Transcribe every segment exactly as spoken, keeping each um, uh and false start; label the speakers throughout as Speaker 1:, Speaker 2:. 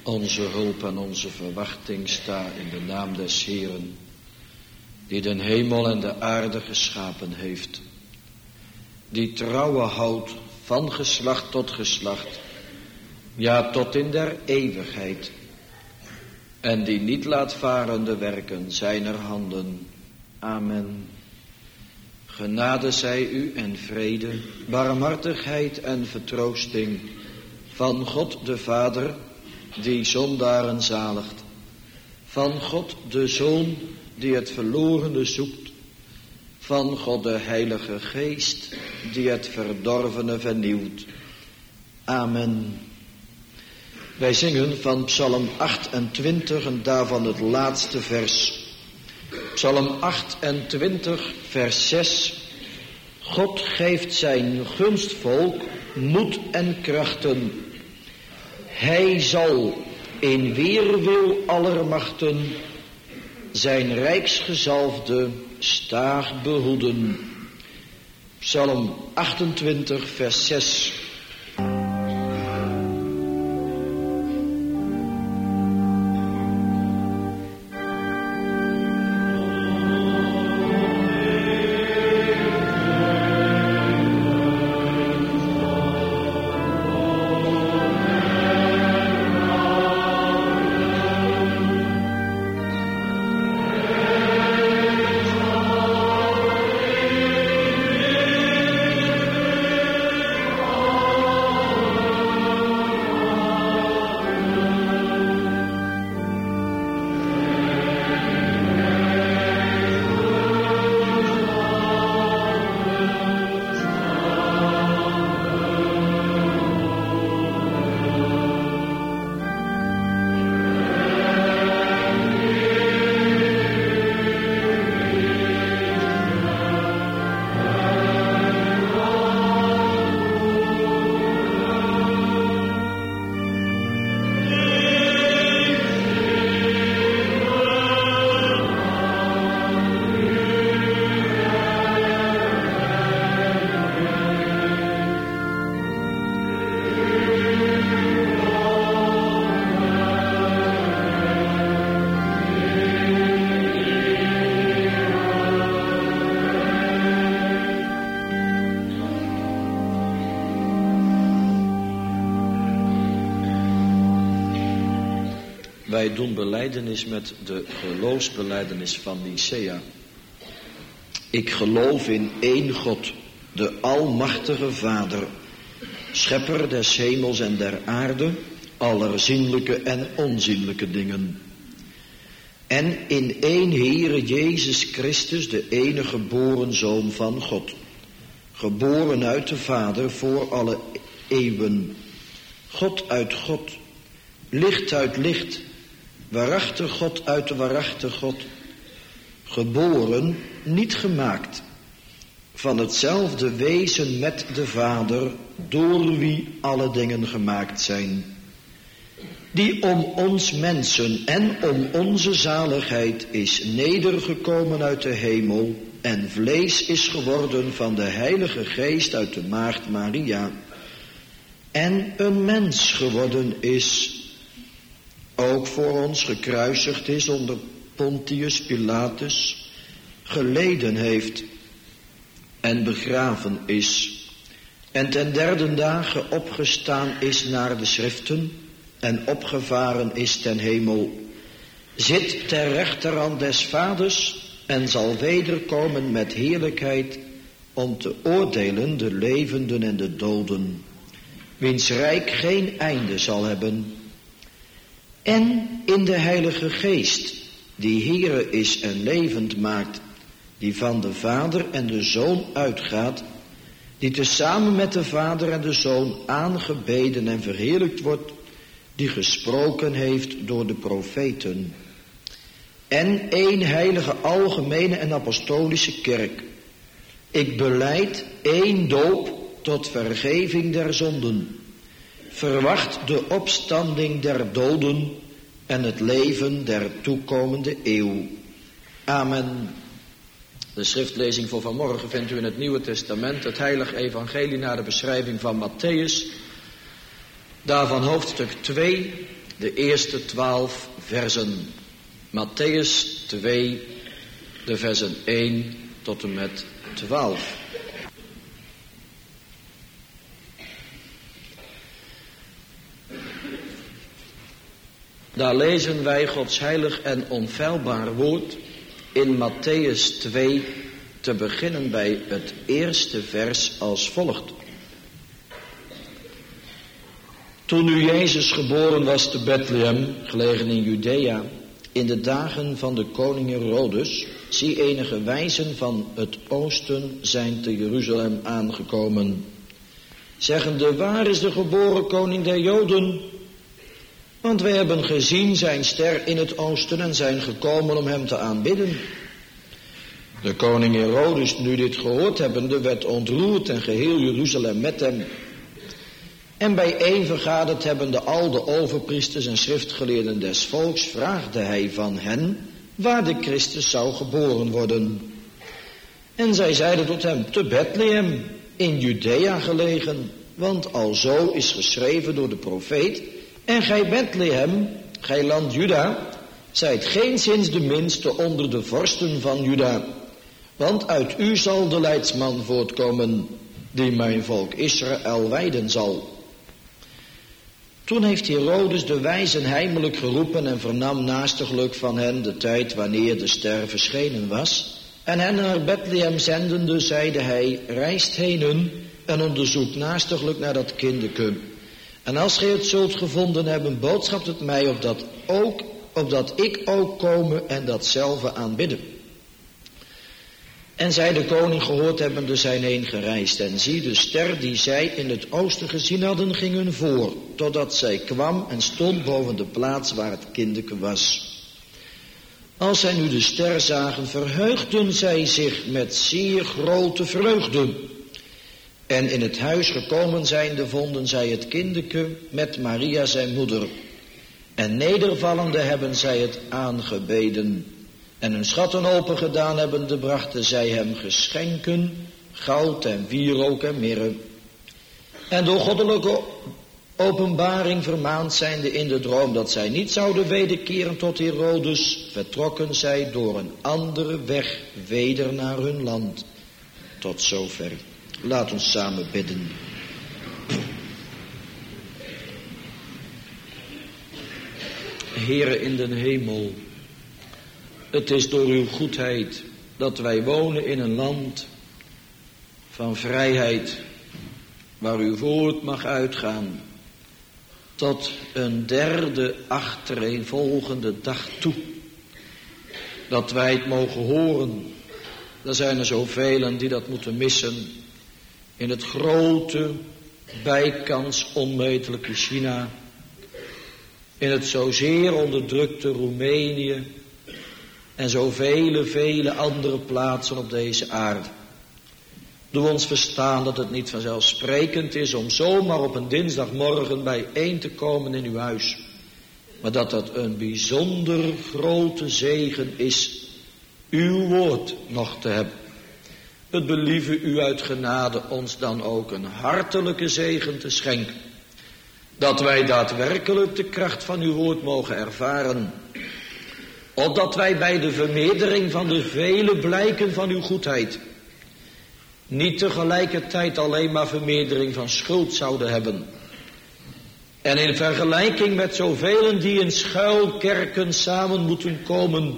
Speaker 1: Onze hulp en onze verwachting sta in de naam des Heeren, die den hemel en de aarde geschapen heeft, die trouwe houdt van geslacht tot geslacht, ja tot in der eeuwigheid, en die niet laat varen de werken zijner handen. Amen. Genade zij u en vrede, barmhartigheid en vertroosting van God de Vader, die zondaren zaligt, van God de Zoon, die het verlorene zoekt, van God de Heilige Geest, die het verdorvene vernieuwt. Amen. Wij zingen van Psalm achtentwintig en daarvan het laatste vers. Psalm achtentwintig, vers zes. God geeft zijn gunstvolk moed en krachten. Hij zal in weerwil aller machten zijn rijksgezalfde staag behoeden. Psalm achtentwintig, vers zes. Wij doen belijdenis met de geloofsbelijdenis van Nicea. Ik geloof in één God, de almachtige Vader, schepper des hemels en der aarde, aller zienlijke en onzienlijke dingen. En in één Heere Jezus Christus, de enige geboren Zoon van God, geboren uit de Vader voor alle eeuwen, God uit God, licht uit licht, waarachtig God uit de waarachtige God, geboren, niet gemaakt, van hetzelfde wezen met de Vader, door wie alle dingen gemaakt zijn, die om ons mensen en om onze zaligheid is nedergekomen uit de hemel en vlees is geworden van de Heilige Geest uit de maagd Maria en een mens geworden is, ook voor ons gekruisigd is onder Pontius Pilatus, geleden heeft en begraven is en ten derde dagen opgestaan is naar de schriften en opgevaren is ten hemel, zit ter rechterhand des Vaders en zal wederkomen met heerlijkheid om te oordelen de levenden en de doden, wiens rijk geen einde zal hebben. En in de Heilige Geest, die Heere is en levend maakt, die van de Vader en de Zoon uitgaat, die tezamen met de Vader en de Zoon aangebeden en verheerlijkt wordt, die gesproken heeft door de profeten. En één heilige, algemene en apostolische kerk. Ik belijd één doop tot vergeving der zonden. Verwacht de opstanding der doden en het leven der toekomende eeuw. Amen. De schriftlezing voor vanmorgen vindt u in het Nieuwe Testament, het Heilige Evangelie naar de beschrijving van Mattheüs. Daarvan hoofdstuk twee, de eerste twaalf versen. Mattheüs twee, de versen één tot en met twaalf. Daar lezen wij Gods heilig en onfeilbaar woord in Mattheüs twee, te beginnen bij het eerste vers als volgt. Toen nu Jezus geboren was te Bethlehem, gelegen in Judea, in de dagen van de koning Herodes, zie enige wijzen van het oosten zijn te Jeruzalem aangekomen, zeggende, waar is de geboren koning der Joden? Want wij hebben gezien zijn ster in het oosten en zijn gekomen om hem te aanbidden. De koning Herodes, nu dit gehoord hebbende, werd ontroerd en geheel Jeruzalem met hem. En bijeen vergaderd hebbende al de overpriesters en schriftgeleerden des volks, vraagde hij van hen waar de Christus zou geboren worden. En zij zeiden tot hem, te Bethlehem, in Judea gelegen, want alzo is geschreven door de profeet, en gij Bethlehem, gij land Juda, zijt geenszins de minste onder de vorsten van Juda, want uit u zal de leidsman voortkomen, die mijn volk Israël wijden zal. Toen heeft Herodes de wijzen heimelijk geroepen en vernam naastiglijk van hen de tijd wanneer de ster verschenen was. En hen naar Bethlehem zendende, zeide hij, reist henen en onderzoekt naastiglijk naar dat kindeke. En als gij het zult gevonden hebben, boodschapt het mij, opdat, ook, opdat ik ook komen en datzelfde aanbidden. En zij de koning gehoord hebbende zijn heen gereisd. En zie, de ster die zij in het oosten gezien hadden, ging hun voor, totdat zij kwam en stond boven de plaats waar het kindeke was. Als zij nu de ster zagen, verheugden zij zich met zeer grote vreugde. En in het huis gekomen zijnde, vonden zij het kindeke met Maria zijn moeder. En nedervallende hebben zij het aangebeden. En hun schatten open gedaan hebbende, brachten zij hem geschenken, goud en wierook en mirre. En door goddelijke openbaring vermaand zijnde in de droom dat zij niet zouden wederkeren tot Herodes, vertrokken zij door een andere weg weder naar hun land. Tot zover. Laat ons samen bidden. Heere in den hemel, het is door uw goedheid dat wij wonen in een land van vrijheid, waar uw woord mag uitgaan tot een derde achtereenvolgende dag toe. Dat wij het mogen horen. Er zijn er zoveel die dat moeten missen in het grote, bijkans onmetelijke China, in het zozeer onderdrukte Roemenië en zoveel, vele andere plaatsen op deze aarde. Doe ons verstaan dat het niet vanzelfsprekend is om zomaar op een dinsdagmorgen bijeen te komen in uw huis, maar dat dat een bijzonder grote zegen is uw woord nog te hebben. Het believe u uit genade ons dan ook een hartelijke zegen te schenken, dat wij daadwerkelijk de kracht van uw woord mogen ervaren, opdat wij bij de vermeerdering van de vele blijken van uw goedheid niet tegelijkertijd alleen maar vermeerdering van schuld zouden hebben. En in vergelijking met zoveel die in schuilkerken samen moeten komen,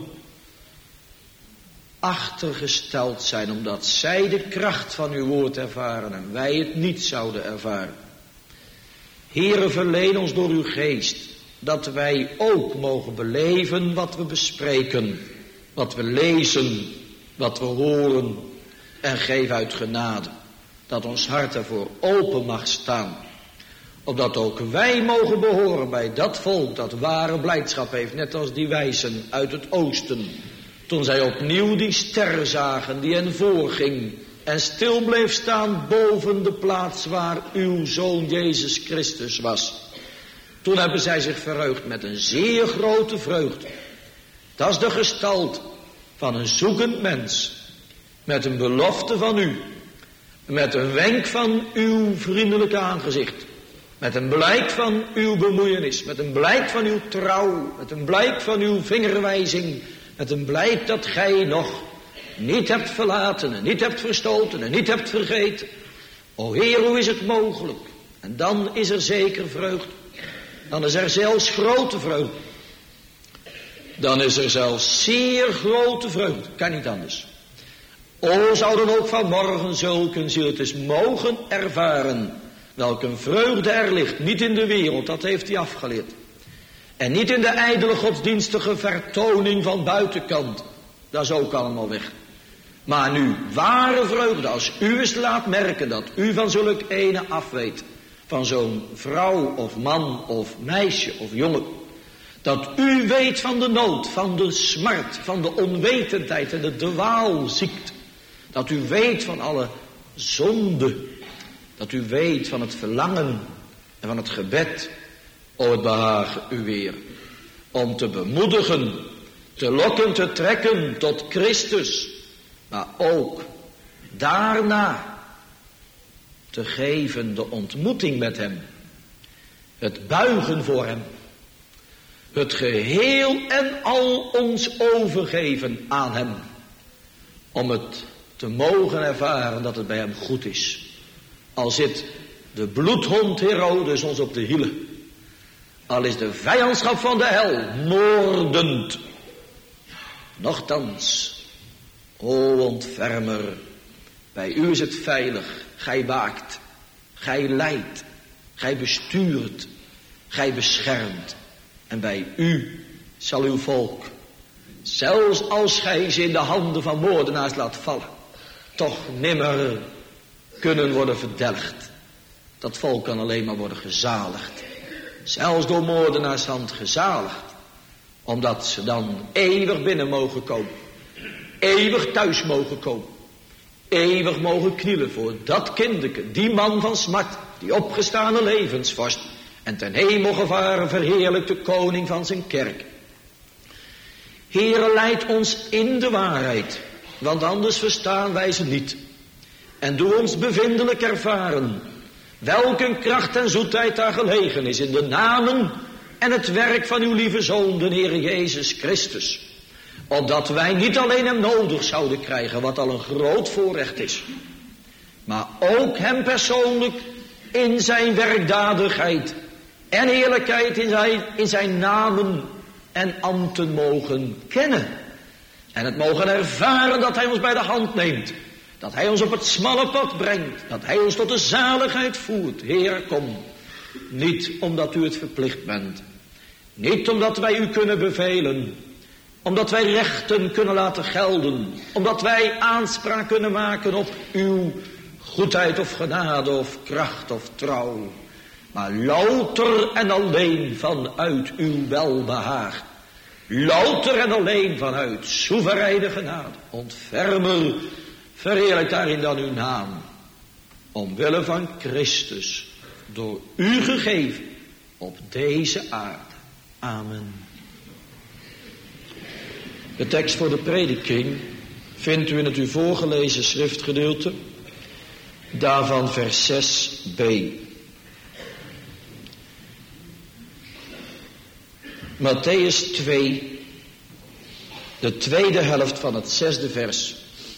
Speaker 1: achtergesteld zijn, omdat zij de kracht van uw woord ervaren en wij het niet zouden ervaren. Heere, verleen ons door uw geest dat wij ook mogen beleven wat we bespreken, wat we lezen, wat we horen, en geef uit genade dat ons hart ervoor open mag staan, opdat ook wij mogen behoren bij dat volk dat ware blijdschap heeft, net als die wijzen uit het oosten, toen zij opnieuw die ster zagen die hen voorging en stil bleef staan boven de plaats waar uw Zoon Jezus Christus was. Toen hebben zij zich verheugd met een zeer grote vreugde. Dat is de gestalte van een zoekend mens, met een belofte van u, met een wenk van uw vriendelijke aangezicht, Met een blijk van uw bemoeienis, met een blijk van uw trouw, met een blijk van uw vingerwijzing, met een blijk dat gij nog niet hebt verlaten en niet hebt verstoten en niet hebt vergeten. O Heer, hoe is het mogelijk? En dan is er zeker vreugde. Dan is er zelfs grote vreugde. Dan is er zelfs zeer grote vreugde. Kan niet anders. O, zouden ook vanmorgen zulke zieltjes mogen ervaren. Welke vreugde er ligt. Niet in de wereld, dat heeft hij afgeleerd. En niet in de ijdele godsdienstige vertoning van buitenkant. Dat is ook allemaal weg. Maar nu, ware vreugde, als u eens laat merken dat u van zulk ene afweet. Van zo'n vrouw of man of meisje of jongen. Dat u weet van de nood, van de smart, van de onwetendheid en de dwaalziekte. Dat u weet van alle zonde. Dat u weet van het verlangen en van het gebed. O, het behagen u weer. Om te bemoedigen, te lokken, te trekken tot Christus. Maar ook daarna te geven de ontmoeting met hem. Het buigen voor hem. Het geheel en al ons overgeven aan hem. Om het te mogen ervaren dat het bij hem goed is. Al zit de bloedhond Herodes ons op de hielen. Al is de vijandschap van de hel moordend. Nochtans, o ontfermer, bij u is het veilig. Gij waakt, gij leidt, gij bestuurt, gij beschermt. En bij u zal uw volk, zelfs als gij ze in de handen van moordenaars laat vallen, toch nimmer kunnen worden verdelgd. Dat volk kan alleen maar worden gezaligd. Zelfs door moordenaars hand gezaligd. Omdat ze dan eeuwig binnen mogen komen. Eeuwig thuis mogen komen. Eeuwig mogen knielen voor dat kindeke, die man van smart, die opgestane levensvorst. En ten hemel gevaren verheerlijkt de koning van zijn kerk. Heere, leid ons in de waarheid, want anders verstaan wij ze niet. En doe ons bevindelijk ervaren, welke kracht en zoetheid daar gelegen is in de namen en het werk van uw lieve Zoon, de Heer Jezus Christus. Opdat wij niet alleen hem nodig zouden krijgen, wat al een groot voorrecht is. Maar ook hem persoonlijk in zijn werkdadigheid en heerlijkheid in zijn, in zijn namen en ambten mogen kennen. En het mogen ervaren dat hij ons bij de hand neemt. Dat hij ons op het smalle pad brengt. Dat hij ons tot de zaligheid voert. Heer, kom. Niet omdat u het verplicht bent. Niet omdat wij u kunnen bevelen. Omdat wij rechten kunnen laten gelden. Omdat wij aanspraak kunnen maken op uw goedheid of genade of kracht of trouw. Maar louter en alleen vanuit uw welbehaag. Louter en alleen vanuit soevereine genade. Ontfermer, verheerlijk daarin dan uw naam. Omwille van Christus, door u gegeven op deze aarde. Amen. De tekst voor de prediking vindt u in het u voorgelezen schriftgedeelte. Daarvan vers zes b. Matthäus twee, de tweede helft van het zesde vers.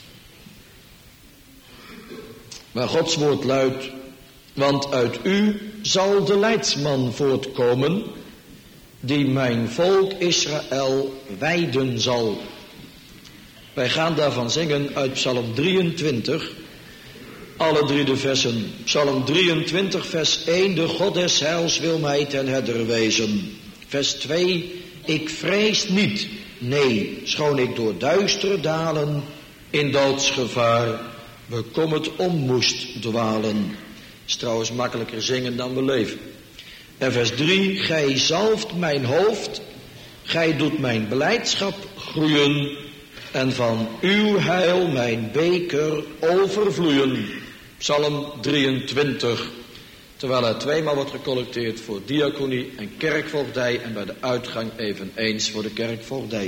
Speaker 1: Maar Gods woord luidt, want uit u zal de leidsman voortkomen, die mijn volk Israël wijden zal. Wij gaan daarvan zingen uit Psalm drieëntwintig, alle drie de versen. Psalm drieëntwintig, vers één, de God des heils wil mij ten herder wezen. Vers twee, ik vrees niet, nee, schoon ik door duistere dalen in doodsgevaar bekommerd om moest dwalen. Is trouwens makkelijker zingen dan beleven. En vers drie, gij zalft mijn hoofd, gij doet mijn blijdschap groeien en van uw heil mijn beker overvloeien. Psalm drieëntwintig. Terwijl er tweemaal wordt gecollecteerd voor diaconie en kerkvoogdij en bij de uitgang eveneens voor de kerkvoogdij.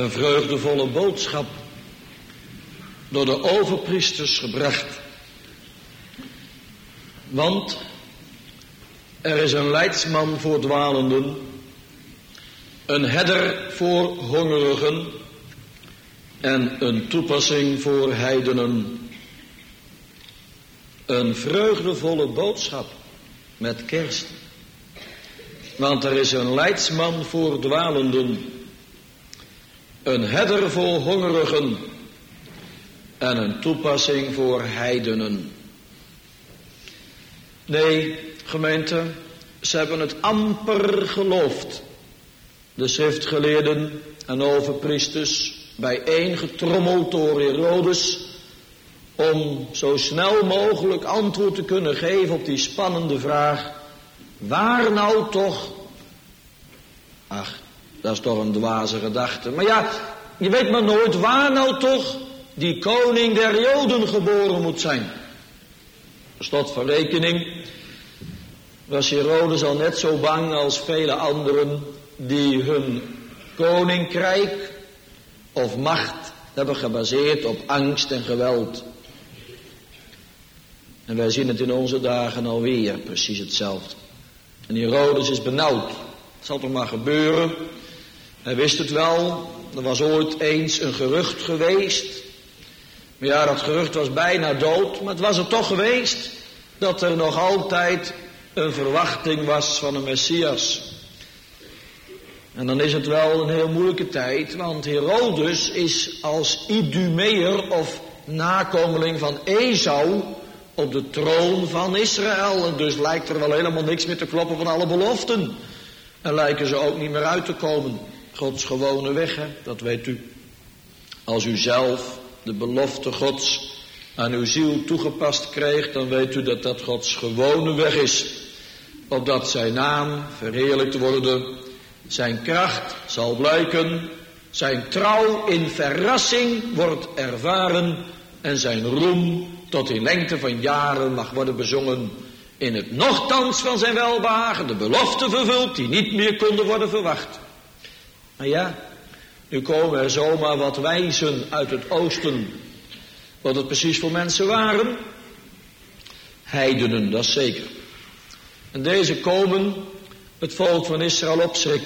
Speaker 1: een vreugdevolle boodschap door de overpriesters gebracht. Want er is een leidsman voor dwalenden, een herder voor hongerigen en een toepassing voor heidenen. Een vreugdevolle boodschap met kerst. Want er is een leidsman voor dwalenden, een herder voor hongerigen en een toepassing voor heidenen. Nee, gemeente, ze hebben het amper geloofd. De schriftgeleerden en overpriesters bijeengetrommeld door Herodes om zo snel mogelijk antwoord te kunnen geven op die spannende vraag: waar nou toch? Ach, dat is toch een dwaze gedachte. Maar ja, je weet maar nooit waar nou toch die koning der Joden geboren moet zijn. Slot van rekening was Herodes al net zo bang als vele anderen die hun koninkrijk of macht hebben gebaseerd op angst en geweld. En wij zien het in onze dagen alweer precies hetzelfde. En Herodes is benauwd. Het zal toch maar gebeuren. Hij wist het wel. Er was ooit eens een gerucht geweest. Maar ja, dat gerucht was bijna dood. Maar het was er toch geweest dat er nog altijd een verwachting was van een Messias. En dan is het wel een heel moeilijke tijd. Want Herodes is als Idumeër of nakomeling van Esau op de troon van Israël. En dus lijkt er wel helemaal niks meer te kloppen van alle beloften. En lijken ze ook niet meer uit te komen. Gods gewone weg, hè? Dat weet u. Als u zelf de belofte Gods aan uw ziel toegepast kreeg, dan weet u dat dat Gods gewone weg is. Opdat zijn naam verheerlijkt worden, zijn kracht zal blijken, zijn trouw in verrassing wordt ervaren en zijn roem tot in lengte van jaren mag worden bezongen. In het nochtans van zijn welbehagen de belofte vervult die niet meer konden worden verwacht. Maar ja, nu komen er zomaar wat wijzen uit het oosten. Wat het precies voor mensen waren? Heidenen, dat is zeker. En deze komen het volk van Israël opschrikken.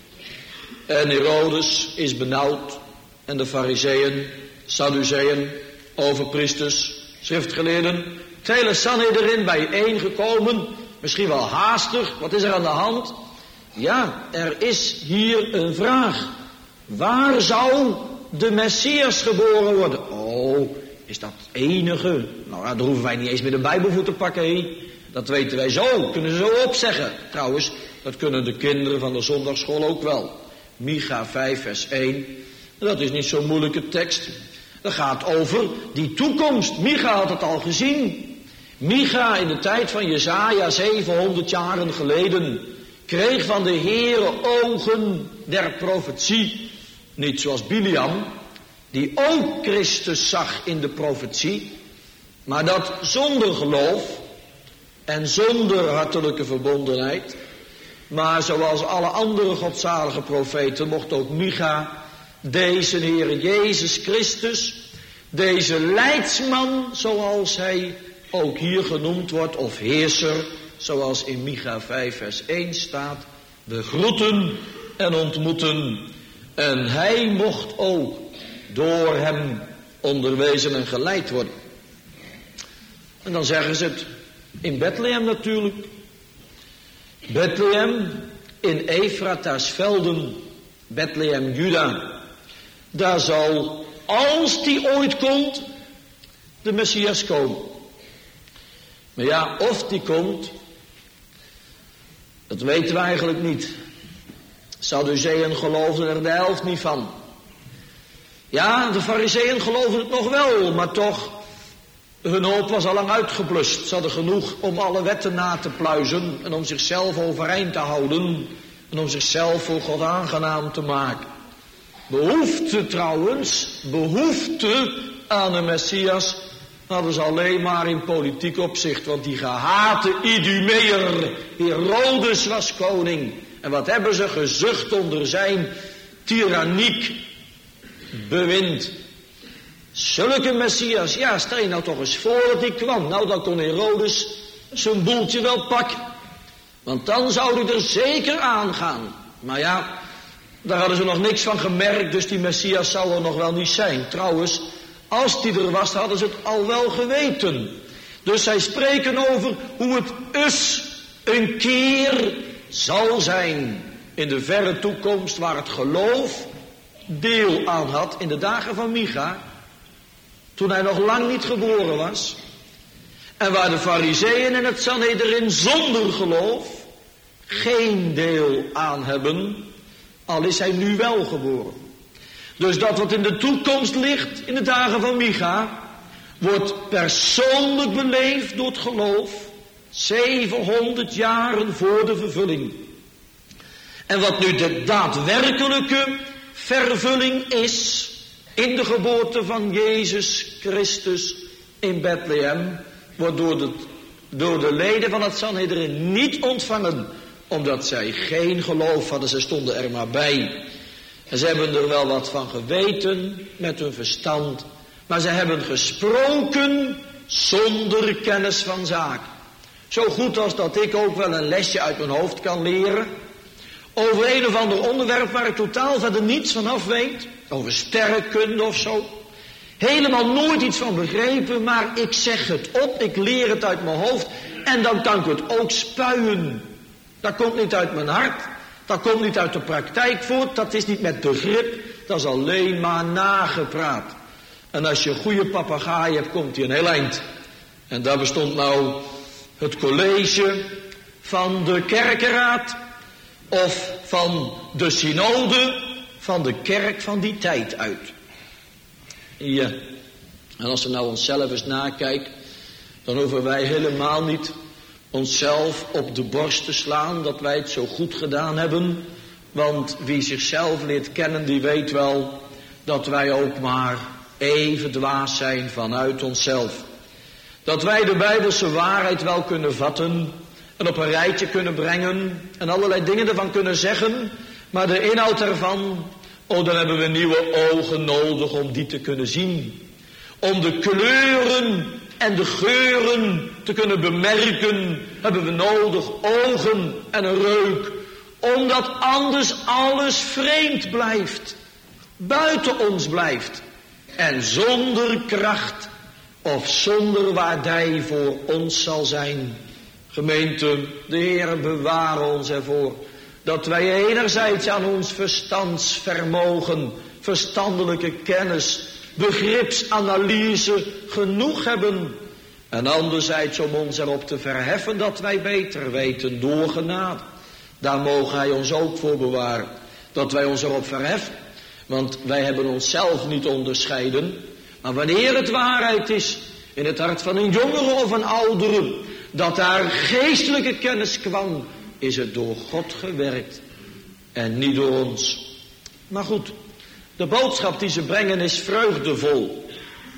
Speaker 1: En Herodes is benauwd. En de Farizeeën, Sadduceeën, overpriesters, schriftgeleerden, het hele Sanhedrin bijeengekomen. Misschien wel haastig. Wat is er aan de hand? Ja, er is hier een vraag. Waar zou de Messias geboren worden? Oh, is dat het enige? Nou, daar hoeven wij niet eens met de Bijbel voor te pakken, hé. Dat weten wij zo, kunnen ze zo opzeggen. Trouwens, dat kunnen de kinderen van de zondagschool ook wel. Micha vijf vers één. Dat is niet zo'n moeilijke tekst. Dat gaat over die toekomst. Micha had het al gezien. Micha in de tijd van Jesaja, zevenhonderd jaren geleden, kreeg van de Heere ogen der profetie. Niet zoals Biliam, die ook Christus zag in de profetie, maar dat zonder geloof en zonder hartelijke verbondenheid. Maar zoals alle andere godzalige profeten mocht ook Micha deze Heere Jezus Christus, deze leidsman, zoals hij ook hier genoemd wordt, of heerser, zoals in Micha vijf vers één staat, begroeten en ontmoeten. En hij mocht ook door hem onderwezen en geleid worden. En dan zeggen ze het in Bethlehem natuurlijk. Bethlehem in Efrata's velden, Bethlehem Juda. Daar zal, als die ooit komt, de Messias komen. Maar ja, of die komt, dat weten we eigenlijk niet. Sadduceeën geloofden er de helft niet van. Ja, de Farizeeën geloofden het nog wel, maar toch, hun hoop was al lang uitgeblust. Ze hadden genoeg om alle wetten na te pluizen en om zichzelf overeind te houden en om zichzelf voor God aangenaam te maken. Behoefte trouwens, behoefte aan een Messias hadden ze alleen maar in politiek opzicht, want die gehate Idumeër, Herodes was koning. En wat hebben ze gezucht onder zijn tyranniek bewind. Zulke Messias, ja, stel je nou toch eens voor dat die kwam. Nou, dan kon Herodes zijn boeltje wel pakken. Want dan zou hij er zeker aan gaan. Maar ja, daar hadden ze nog niks van gemerkt, dus die Messias zou er nog wel niet zijn. Trouwens, als die er was, hadden ze het al wel geweten. Dus zij spreken over hoe het eens een keer zal zijn in de verre toekomst, waar het geloof deel aan had in de dagen van Micha, toen hij nog lang niet geboren was. En waar de Farizeeën en het Sanhedrin zonder geloof geen deel aan hebben, al is hij nu wel geboren. Dus dat wat in de toekomst ligt in de dagen van Micha, wordt persoonlijk beleefd door het geloof, zevenhonderd jaren voor de vervulling. En wat nu de daadwerkelijke vervulling is in de geboorte van Jezus Christus in Bethlehem, wordt door de, door de leden van het Sanhedrin niet ontvangen, omdat zij geen geloof hadden. Ze stonden er maar bij. En ze hebben er wel wat van geweten met hun verstand, maar ze hebben gesproken zonder kennis van zaak. Zo goed als dat ik ook wel een lesje uit mijn hoofd kan leren over een of ander onderwerp waar ik totaal verder niets van af weet, over sterrenkunde of zo. Helemaal nooit iets van begrepen, maar ik zeg het op, ik leer het uit mijn hoofd en dan kan ik het ook spuien. Dat komt niet uit mijn hart, dat komt niet uit de praktijk voort, dat is niet met begrip, dat is alleen maar nagepraat. En als je een goede papegaai hebt, komt hij een heel eind. En daar bestond nou het college van de kerkenraad of van de synode van de kerk van die tijd uit. Ja, en als we nou onszelf eens nakijken, dan hoeven wij helemaal niet onszelf op de borst te slaan dat wij het zo goed gedaan hebben. Want wie zichzelf leert kennen, die weet wel dat wij ook maar even dwaas zijn vanuit onszelf. Dat wij de Bijbelse waarheid wel kunnen vatten en op een rijtje kunnen brengen en allerlei dingen ervan kunnen zeggen, maar de inhoud ervan, oh, dan hebben we nieuwe ogen nodig om die te kunnen zien. Om de kleuren en de geuren te kunnen bemerken, hebben we nodig ogen en een reuk, omdat anders alles vreemd blijft, buiten ons blijft en zonder kracht of zonder waardij voor ons zal zijn. Gemeente, de Heer beware ons ervoor dat wij enerzijds aan ons verstandsvermogen, verstandelijke kennis, begripsanalyse genoeg hebben, en anderzijds om ons erop te verheffen dat wij beter weten door genade. Daar mogen Hij ons ook voor bewaren, dat wij ons erop verheffen, want wij hebben onszelf niet onderscheiden. Maar wanneer het waarheid is in het hart van een jongere of een oudere, dat daar geestelijke kennis kwam, is het door God gewerkt en niet door ons. Maar goed, de boodschap die ze brengen is vreugdevol.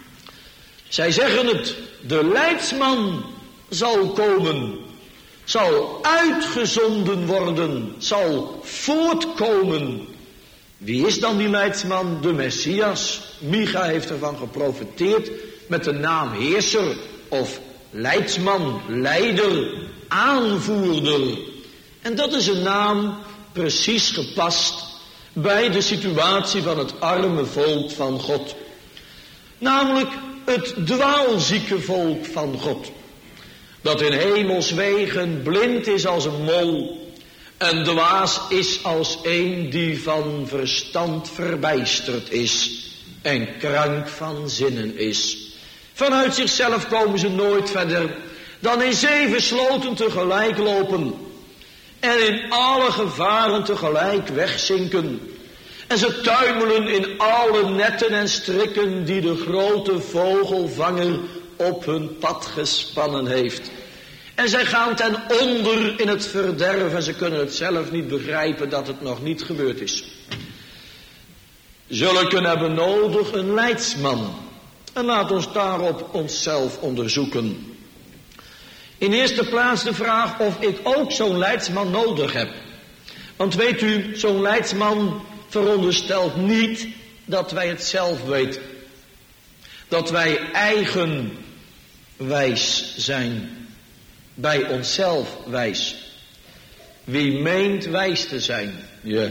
Speaker 1: Zij zeggen het, de leidsman zal komen, zal uitgezonden worden, zal voortkomen. Wie is dan die leidsman? De Messias. Micha heeft ervan geprofeteerd met de naam heerser of leidsman, leider, aanvoerder. En dat is een naam precies gepast bij de situatie van het arme volk van God. Namelijk het dwaalzieke volk van God. Dat in hemelswegen blind is als een mol en dwaas is als een die van verstand verbijsterd is en krank van zinnen is. Vanuit zichzelf komen ze nooit verder dan in zeven sloten tegelijk lopen en in alle gevaren tegelijk wegzinken. En ze tuimelen in alle netten en strikken die de grote vogelvanger op hun pad gespannen heeft. En zij gaan ten onder in het verderf en ze kunnen het zelf niet begrijpen dat het nog niet gebeurd is. Zulken hebben nodig een leidsman. En laat ons daarop onszelf onderzoeken. In eerste plaats de vraag of ik ook zo'n leidsman nodig heb. Want weet u, zo'n leidsman veronderstelt niet dat wij het zelf weten. Dat wij eigenwijs zijn. Bij onszelf wijs. Wie meent wijs te zijn, ja,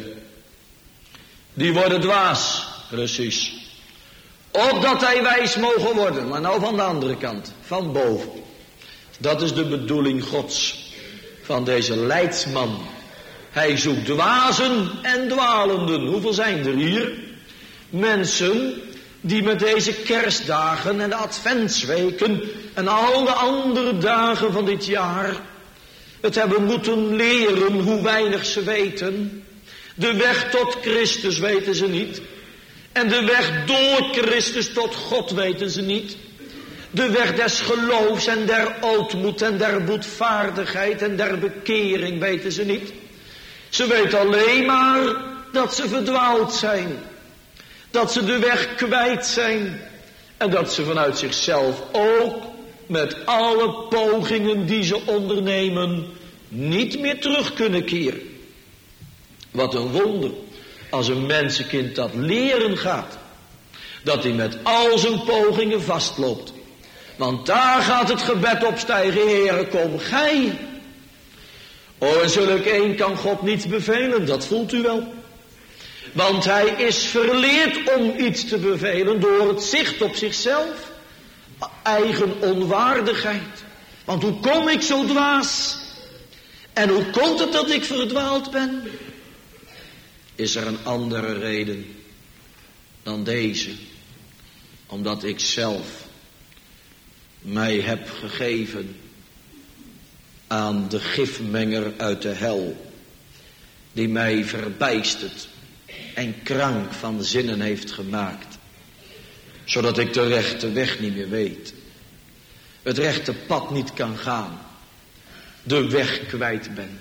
Speaker 1: die worden dwaas, precies. Opdat hij wijs mogen worden, maar nou van de andere kant, van boven. Dat is de bedoeling Gods, van deze leidsman. Hij zoekt dwazen en dwalenden. Hoeveel zijn er hier? Mensen die met deze kerstdagen en de adventsweken en al de andere dagen van dit jaar het hebben moeten leren hoe weinig ze weten. De weg tot Christus weten ze niet. En de weg door Christus tot God weten ze niet. De weg des geloofs en der ootmoed en der boetvaardigheid en der bekering weten ze niet. Ze weten alleen maar dat ze verdwaald zijn. Dat ze de weg kwijt zijn. En dat ze vanuit zichzelf ook met alle pogingen die ze ondernemen niet meer terug kunnen keren. Wat een wonder als een mensenkind dat leren gaat. Dat hij met al zijn pogingen vastloopt. Want daar gaat het gebed opstijgen. Heere, kom gij. O, en zulk een kan God niets bevelen, dat voelt u wel. Want hij is verleerd om iets te bevelen door het zicht op zichzelf. Eigen onwaardigheid. Want hoe kom ik zo dwaas? En hoe komt het dat ik verdwaald ben? Is er een andere reden dan deze? Omdat ik zelf mij heb gegeven aan de gifmenger uit de hel, die mij verbijsterd en krank van zinnen heeft gemaakt, zodat ik de rechte weg niet meer weet, het rechte pad niet kan gaan, de weg kwijt ben.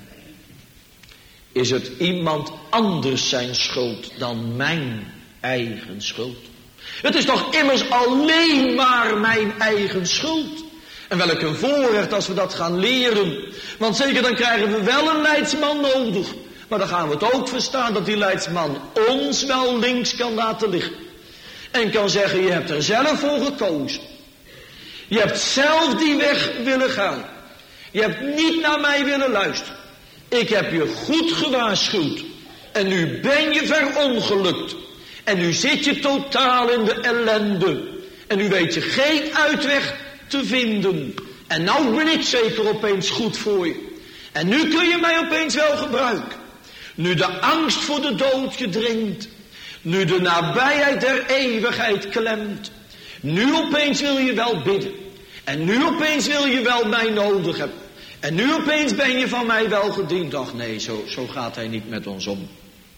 Speaker 1: Is het iemand anders zijn schuld dan mijn eigen schuld? Het is toch immers alleen maar mijn eigen schuld. En welk een voorrecht als we dat gaan leren. Want zeker dan krijgen we wel een leidsman nodig. Maar dan gaan we het ook verstaan dat die leidsman ons wel links kan laten liggen. En kan zeggen, je hebt er zelf voor gekozen. Je hebt zelf die weg willen gaan. Je hebt niet naar mij willen luisteren. Ik heb je goed gewaarschuwd. En nu ben je verongelukt. En nu zit je totaal in de ellende. En nu weet je geen uitweg te vinden. En nou ben ik zeker opeens goed voor je. En nu kun je mij opeens wel gebruiken. Nu de angst voor de dood je dringt. Nu de nabijheid der eeuwigheid klemt. Nu opeens wil je wel bidden. En nu opeens wil je wel mij nodig hebben. En nu opeens ben je van mij wel gediend. Ach nee, zo, zo gaat hij niet met ons om.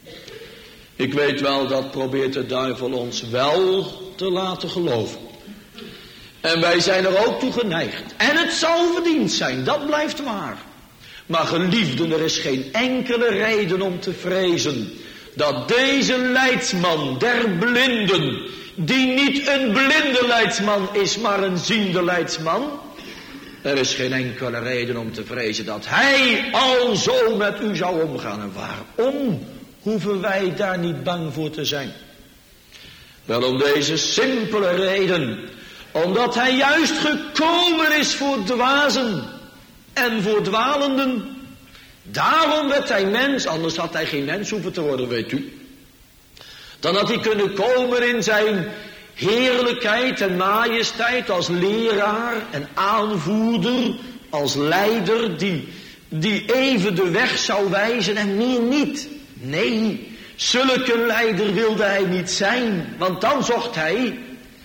Speaker 1: Ik weet wel, dat probeert de duivel ons wel te laten geloven. En wij zijn er ook toe geneigd. En het zal verdiend zijn, dat blijft waar. Maar geliefden, er is geen enkele reden om te vrezen dat deze leidsman der blinden, die niet een blinde leidsman is, maar een ziende leidsman, er is geen enkele reden om te vrezen dat hij al zo met u zou omgaan. En waarom hoeven wij daar niet bang voor te zijn? Wel om deze simpele reden. Omdat hij juist gekomen is voor dwazen en voor dwalenden. Daarom werd hij mens, anders had hij geen mens hoeven te worden, weet u. Dan had hij kunnen komen in zijn heerlijkheid en majesteit als leraar en aanvoerder, als leider die, die even de weg zou wijzen en meer niet. Nee, zulke leider wilde hij niet zijn, want dan zocht hij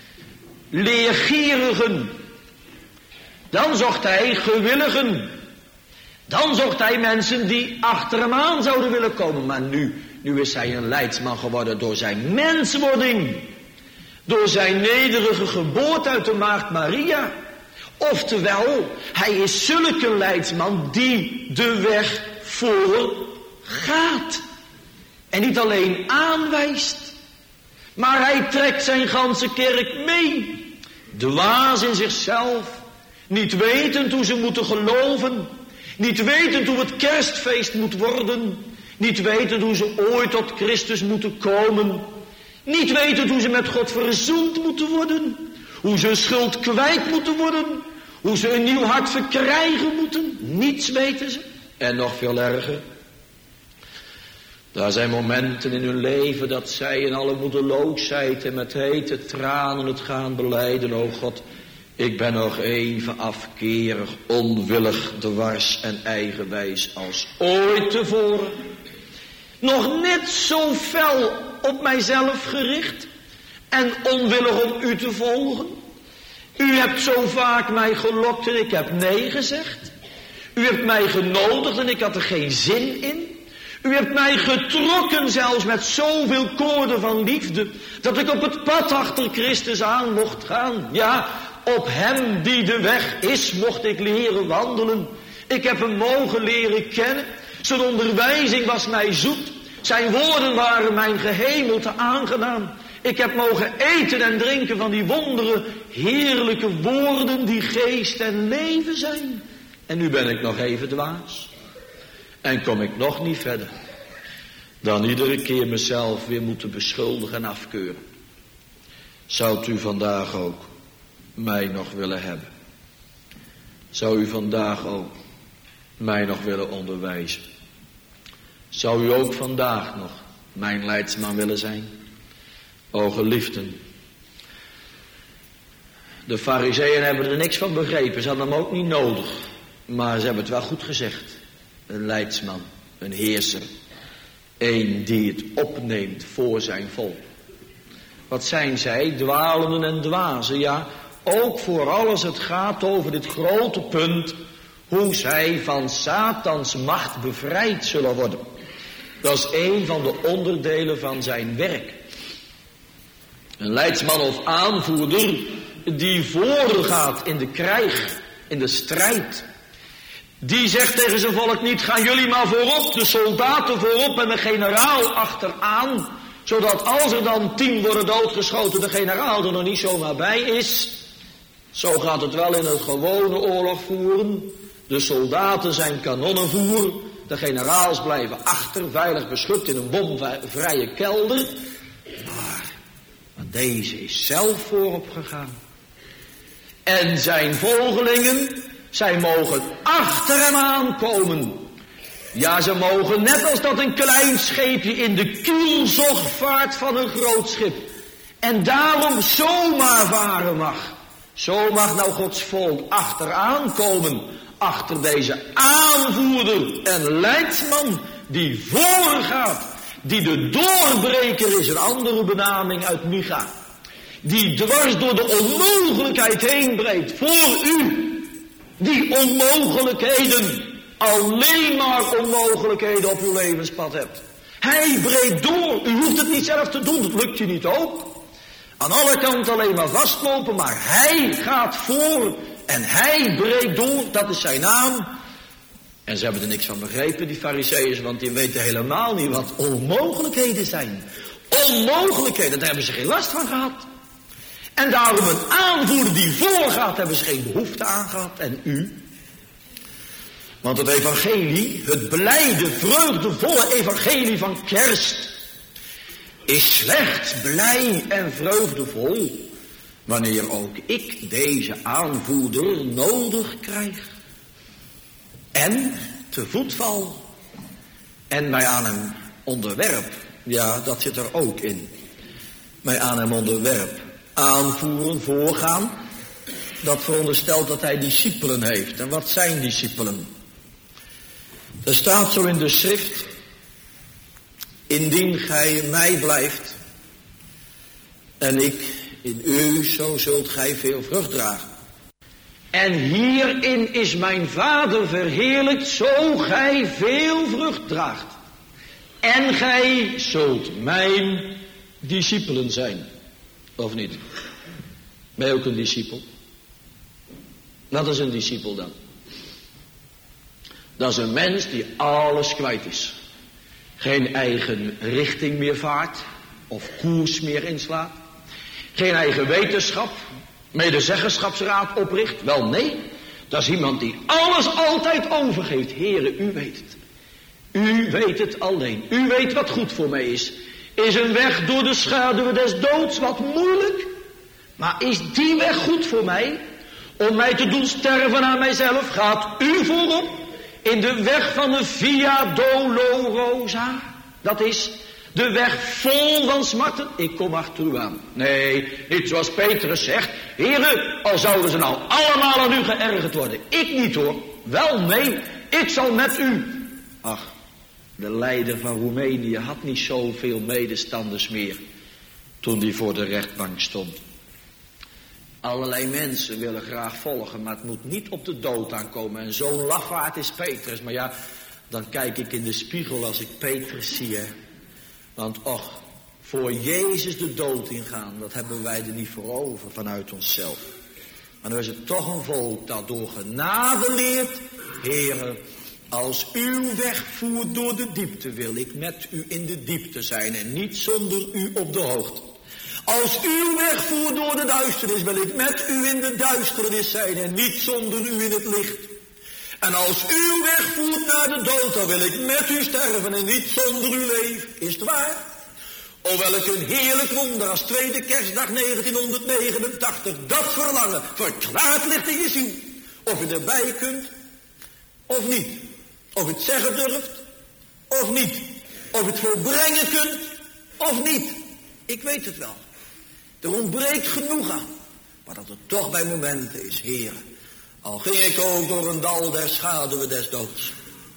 Speaker 1: leergierigen. Dan zocht hij gewilligen. Dan zocht hij mensen die achter hem aan zouden willen komen. Maar nu, nu is hij een leidsman geworden door zijn menswording. Door zijn nederige geboorte uit de maagd Maria. Oftewel, hij is zulke leidsman die de weg voor gaat. En niet alleen aanwijst, maar hij trekt zijn ganse kerk mee. Dwaas in zichzelf, niet wetend hoe ze moeten geloven, niet wetend hoe het kerstfeest moet worden, niet wetend hoe ze ooit tot Christus moeten komen. Niet weten hoe ze met God verzoend moeten worden. Hoe ze hun schuld kwijt moeten worden. Hoe ze een nieuw hart verkrijgen moeten. Niets weten ze. En nog veel erger. Daar zijn momenten in hun leven dat zij in alle moedeloosheid en met hete tranen het gaan belijden. O God, ik ben nog even afkerig, onwillig, dwars en eigenwijs als ooit tevoren. Nog net zo fel op mijzelf gericht en onwillig om u te volgen. U hebt zo vaak mij gelokt en ik heb nee gezegd. U hebt mij genodigd en ik had er geen zin in. U hebt mij getrokken zelfs met zoveel koorden van liefde, dat ik op het pad achter Christus aan mocht gaan. Ja, op hem die de weg is, mocht ik leren wandelen. Ik heb hem mogen leren kennen. Zijn onderwijzing was mij zoet. Zijn woorden waren mijn gehemelte aangenaam. Ik heb mogen eten en drinken van die wondere, heerlijke woorden die geest en leven zijn. En nu ben ik nog even dwaas. En kom ik nog niet verder dan iedere keer mezelf weer moeten beschuldigen en afkeuren. Zou u vandaag ook mij nog willen hebben? Zou u vandaag ook mij nog willen onderwijzen? Zou u ook vandaag nog mijn leidsman willen zijn? O geliefden, de Farizeeën hebben er niks van begrepen. Ze hadden hem ook niet nodig. Maar ze hebben het wel goed gezegd. Een leidsman, een heerser. Een die het opneemt voor zijn volk. Wat zijn zij? Dwalenden en dwazen. Ja, ook voor alles het gaat over dit grote punt. Hoe zij van Satans macht bevrijd zullen worden. Dat is een van de onderdelen van zijn werk. Een leidsman of aanvoerder die voorgaat in de krijg, in de strijd. Die zegt tegen zijn volk niet, gaan jullie maar voorop, de soldaten voorop en de generaal achteraan. Zodat als er dan tien worden doodgeschoten, de generaal er nog niet zomaar bij is. Zo gaat het wel in het gewone oorlogvoeren. De soldaten zijn kanonnenvoer. De generaals blijven achter, veilig beschut in een bomvrije kelder. Maar, maar deze is zelf voorop gegaan. En zijn volgelingen, zij mogen achter hem aankomen. Ja, ze mogen net als dat een klein scheepje in de kielzog vaart van een groot schip. En daarom zomaar varen mag. Zo mag nou Gods volk achteraan komen. Achter deze aanvoerder en leidsman die voorgaat. Die de doorbreker is, een andere benaming uit Micha. Die dwars door de onmogelijkheid heen breekt voor u. Die onmogelijkheden, alleen maar onmogelijkheden op uw levenspad hebt. Hij breekt door, u hoeft het niet zelf te doen, dat lukt je niet ook. Aan alle kanten alleen maar vastlopen, maar hij gaat voor en hij breekt door, dat is zijn naam. En ze hebben er niks van begrepen, die Farizeeërs, want die weten helemaal niet wat onmogelijkheden zijn. Onmogelijkheden, daar hebben ze geen last van gehad. En daarom een aanvoerder die voorgaat, hebben ze geen behoefte aan gehad. En u? Want het evangelie, het blijde, vreugdevolle evangelie van kerst, is slechts blij en vreugdevol wanneer ook ik deze aanvoerder nodig krijg. En te voet val en mij aan hem onderwerp. Ja, dat zit er ook in. Mij aan hem onderwerp. Aanvoeren, voorgaan. Dat veronderstelt dat hij discipelen heeft. En wat zijn discipelen? Er staat zo in de schrift. Indien gij in mij blijft en ik in u, zo zult gij veel vrucht dragen. En hierin is mijn Vader verheerlijkt, zo gij veel vrucht draagt. En gij zult mijn discipelen zijn. Of niet? Ben je ook een discipel? Wat is een discipel dan? Dat is een mens die alles kwijt is. Geen eigen richting meer vaart. Of koers meer inslaat. Geen eigen wetenschap. Medezeggenschapsraad opricht. Wel nee. Dat is iemand die alles altijd overgeeft. Heere, u weet het. U weet het alleen. U weet wat goed voor mij is. Is een weg door de schaduwen des doods wat moeilijk? Maar is die weg goed voor mij? Om mij te doen sterven aan mijzelf? Gaat u voorop in de weg van de Via Dolorosa? Dat is de weg vol van smarten. Ik kom achter u aan. Nee, niet zoals Petrus zegt. Heren, al zouden ze nou allemaal aan u geërgerd worden. Ik niet hoor. Wel nee, ik zal met u. Ach, de leider van Roemenië had niet zoveel medestanders meer toen hij voor de rechtbank stond. Allerlei mensen willen graag volgen, maar het moet niet op de dood aankomen. En zo'n lafaard is Petrus. Maar ja, dan kijk ik in de spiegel als ik Petrus zie, hè. Want och, voor Jezus de dood ingaan, dat hebben wij er niet voor over vanuit onszelf. Maar dan is het toch een volk dat door genade leert, Heere, als uw weg voert door de diepte, wil ik met u in de diepte zijn en niet zonder u op de hoogte. Als uw weg voert door de duisternis, wil ik met u in de duisternis zijn en niet zonder u in het licht. En als uw weg voert naar de dood, dan wil ik met u sterven en niet zonder u leven. Is het waar? O, welk een heerlijk wonder als tweede kerstdag negentienhonderdnegenentachtig. Dat verlangen verklaard ligt in je ziel. Of je erbij kunt, of niet. Of je het zeggen durft, of niet. Of je het volbrengen kunt, of niet. Ik weet het wel. Er ontbreekt genoeg aan. Maar dat het toch bij momenten is, Heer. Al ging ik ook door een dal der schaduwen des doods.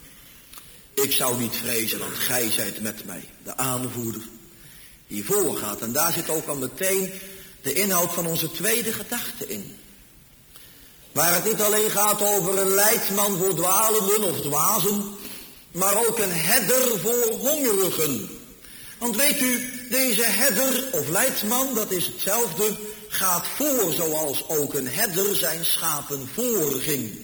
Speaker 1: Ik zou niet vrezen, want gij zijt met mij, de aanvoerder, die voorgaat. En daar zit ook al meteen de inhoud van onze tweede gedachte in. Waar het niet alleen gaat over een leidsman voor dwalenden of dwazen, maar ook een herder voor hongerigen. Want weet u, deze herder of leidsman, dat is hetzelfde, gaat voor zoals ook een herder zijn schapen voorging.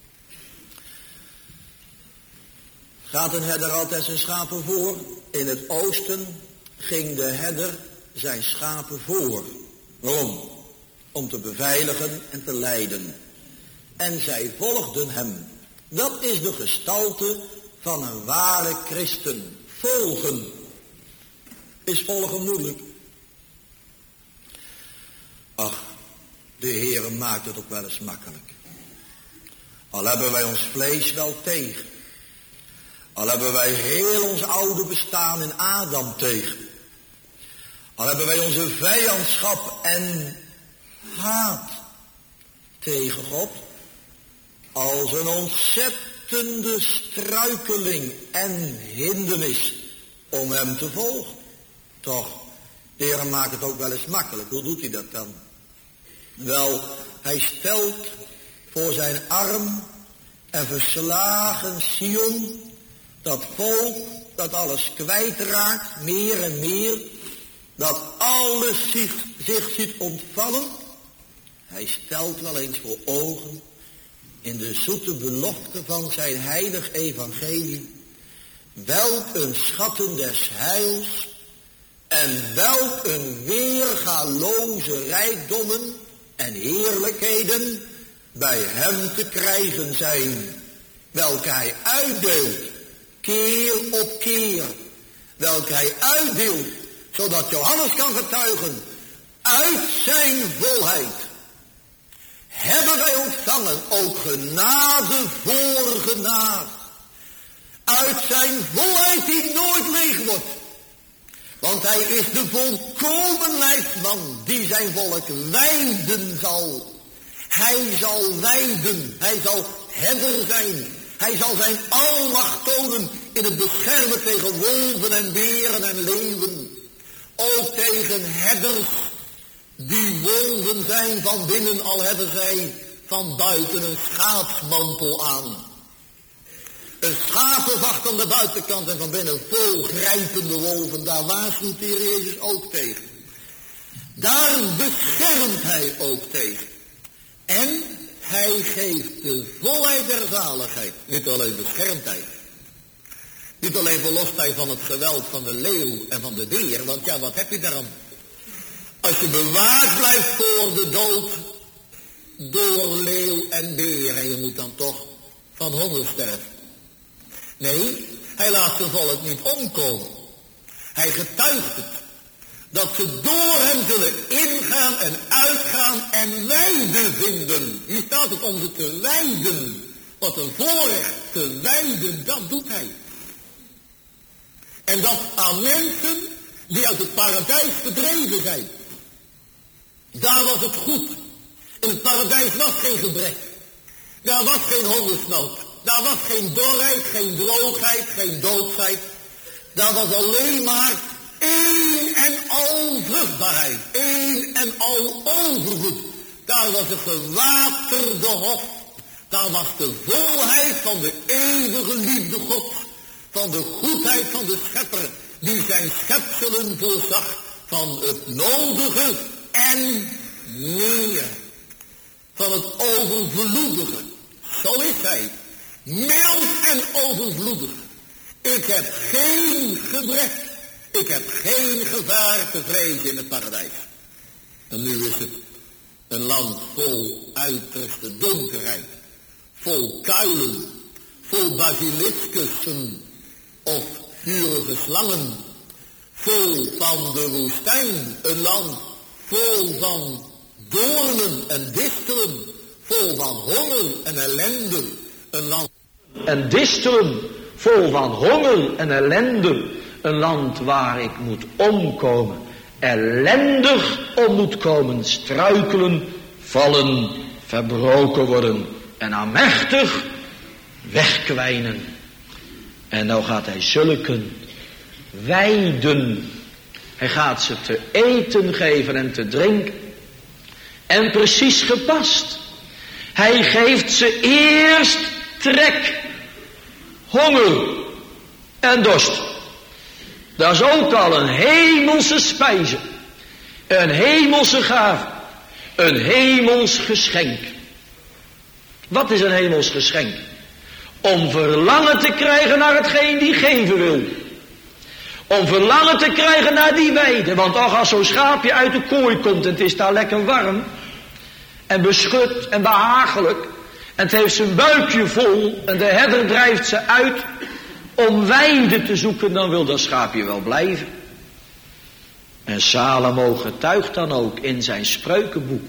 Speaker 1: Gaat een herder altijd zijn schapen voor? In het oosten ging de herder zijn schapen voor. Waarom? Om te beveiligen en te leiden. En zij volgden hem. Dat is de gestalte van een ware christen. Volgen. Is volgen moeilijk? Ach, de Heere maakt het ook wel eens makkelijk. Al hebben wij ons vlees wel tegen. Al hebben wij heel ons oude bestaan in Adam tegen. Al hebben wij onze vijandschap en haat tegen God. Als een ontzettende struikeling en hindernis om hem te volgen. Toch, de Heer maakt het ook wel eens makkelijk. Hoe doet hij dat dan? Wel, hij stelt voor zijn arm en verslagen Sion, dat volk dat alles kwijtraakt, meer en meer, dat alles zich, zich ziet ontvallen. Hij stelt wel eens voor ogen in de zoete belofte van zijn heilig evangelie, welk een schatten des heils en welk een weergaloze rijkdommen en heerlijkheden bij hem te krijgen zijn, welke hij uitdeelt, keer op keer, welke hij uitdeelt, zodat Johannes kan getuigen, uit zijn volheid hebben wij ontvangen ook genade voor genade. Uit zijn volheid die nooit leeg wordt. Want hij is de volkomen leidsman die zijn volk wijden zal. Hij zal wijden, hij zal herder zijn. Hij zal zijn almacht tonen in het beschermen tegen wolven en beren en leeuwen. Ook tegen herders die wolven zijn van binnen, al hebben zij van buiten een schaapsmantel aan. Een schapenvacht aan de buitenkant en van binnen vol grijpende wolven. Daar waarschuwt de Heer Jezus ook tegen. Daar beschermt hij ook tegen. En hij geeft de volheid der zaligheid. Niet alleen beschermt hij. Niet alleen verlost hij van het geweld van de leeuw en van de beer. Want ja, wat heb je daaraan? Als je bewaard blijft voor de dood door leeuw en beer. En je moet dan toch van honger sterven. Nee, hij laat zijn volk niet omkomen.
Speaker 2: Hij getuigt het. Dat ze door hem zullen ingaan en uitgaan en weide vinden. Hier staat het om ze te weiden. Wat een voorrecht, te weiden, dat doet hij. En dat aan mensen die uit het paradijs verdreven zijn. Daar was het goed. In het paradijs was geen gebrek. Daar was geen hongersnood. Daar was geen dorheid, geen droogheid, geen doodsheid. Daar was alleen maar één en al vruchtbaarheid. Één en al overvloed. Daar was de gewaterde hof. Daar was de volheid van de eeuwige liefde God. Van de goedheid van de schepper. Die zijn schepselen voorzag van het nodige en meer. Van het overvloedige. Zo is hij. Mild en overvloedig. Ik heb geen gebrek. Ik heb geen gevaar te vrezen in het paradijs. En nu is het een land vol uiterste donkerheid. Vol kuilen. Vol basiliskussen of vurige slangen. Vol van de woestijn. Een land vol van doornen en distelen. Vol van honger en ellende. Een land
Speaker 1: en distelen, vol van honger en ellende. Een land waar ik moet omkomen, ellendig om moet komen, struikelen, vallen, verbroken worden en aanmächtig wegkwijnen. En nou gaat hij zulken weiden. Hij gaat ze te eten geven en te drinken. En precies gepast. Hij geeft ze eerst trek, honger en dorst. Dat is ook al een hemelse spijze. Een hemelse gave. Een hemels geschenk. Wat is een hemels geschenk? Om verlangen te krijgen naar hetgeen die geven wil. Om verlangen te krijgen naar die weide. Want ach, als zo'n schaapje uit de kooi komt en het is daar lekker warm. En beschut en behagelijk. En het heeft zijn buikje vol. En de herder drijft ze uit om weide te zoeken. Dan wil dat schaapje wel blijven. En Salomo getuigt dan ook in zijn spreukenboek.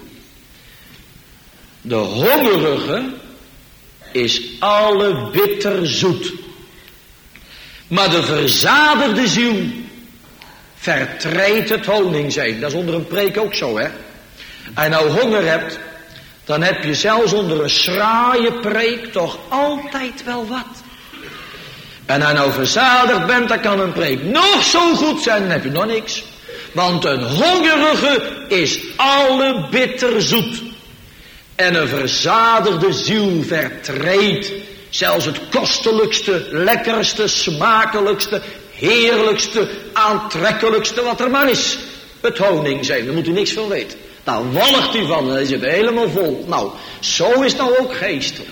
Speaker 1: De hongerige is alle bitter zoet. Maar de verzadigde ziel vertreedt het honingzee. Dat is onder een preek ook zo, hè. Als je nou honger hebt, dan heb je zelfs onder een schraaie preek toch altijd wel wat. En als je nou verzadigd bent, dan kan een preek nog zo goed zijn, dan heb je nog niks. Want een hongerige is alle bitter zoet. En een verzadigde ziel vertreedt zelfs het kostelijkste, lekkerste, smakelijkste, heerlijkste, aantrekkelijkste wat er maar is. Het honingzee, daar moet u niks van weten. Nou walgt u van, dan is het helemaal vol. Nou, zo is het nou ook geestelijk.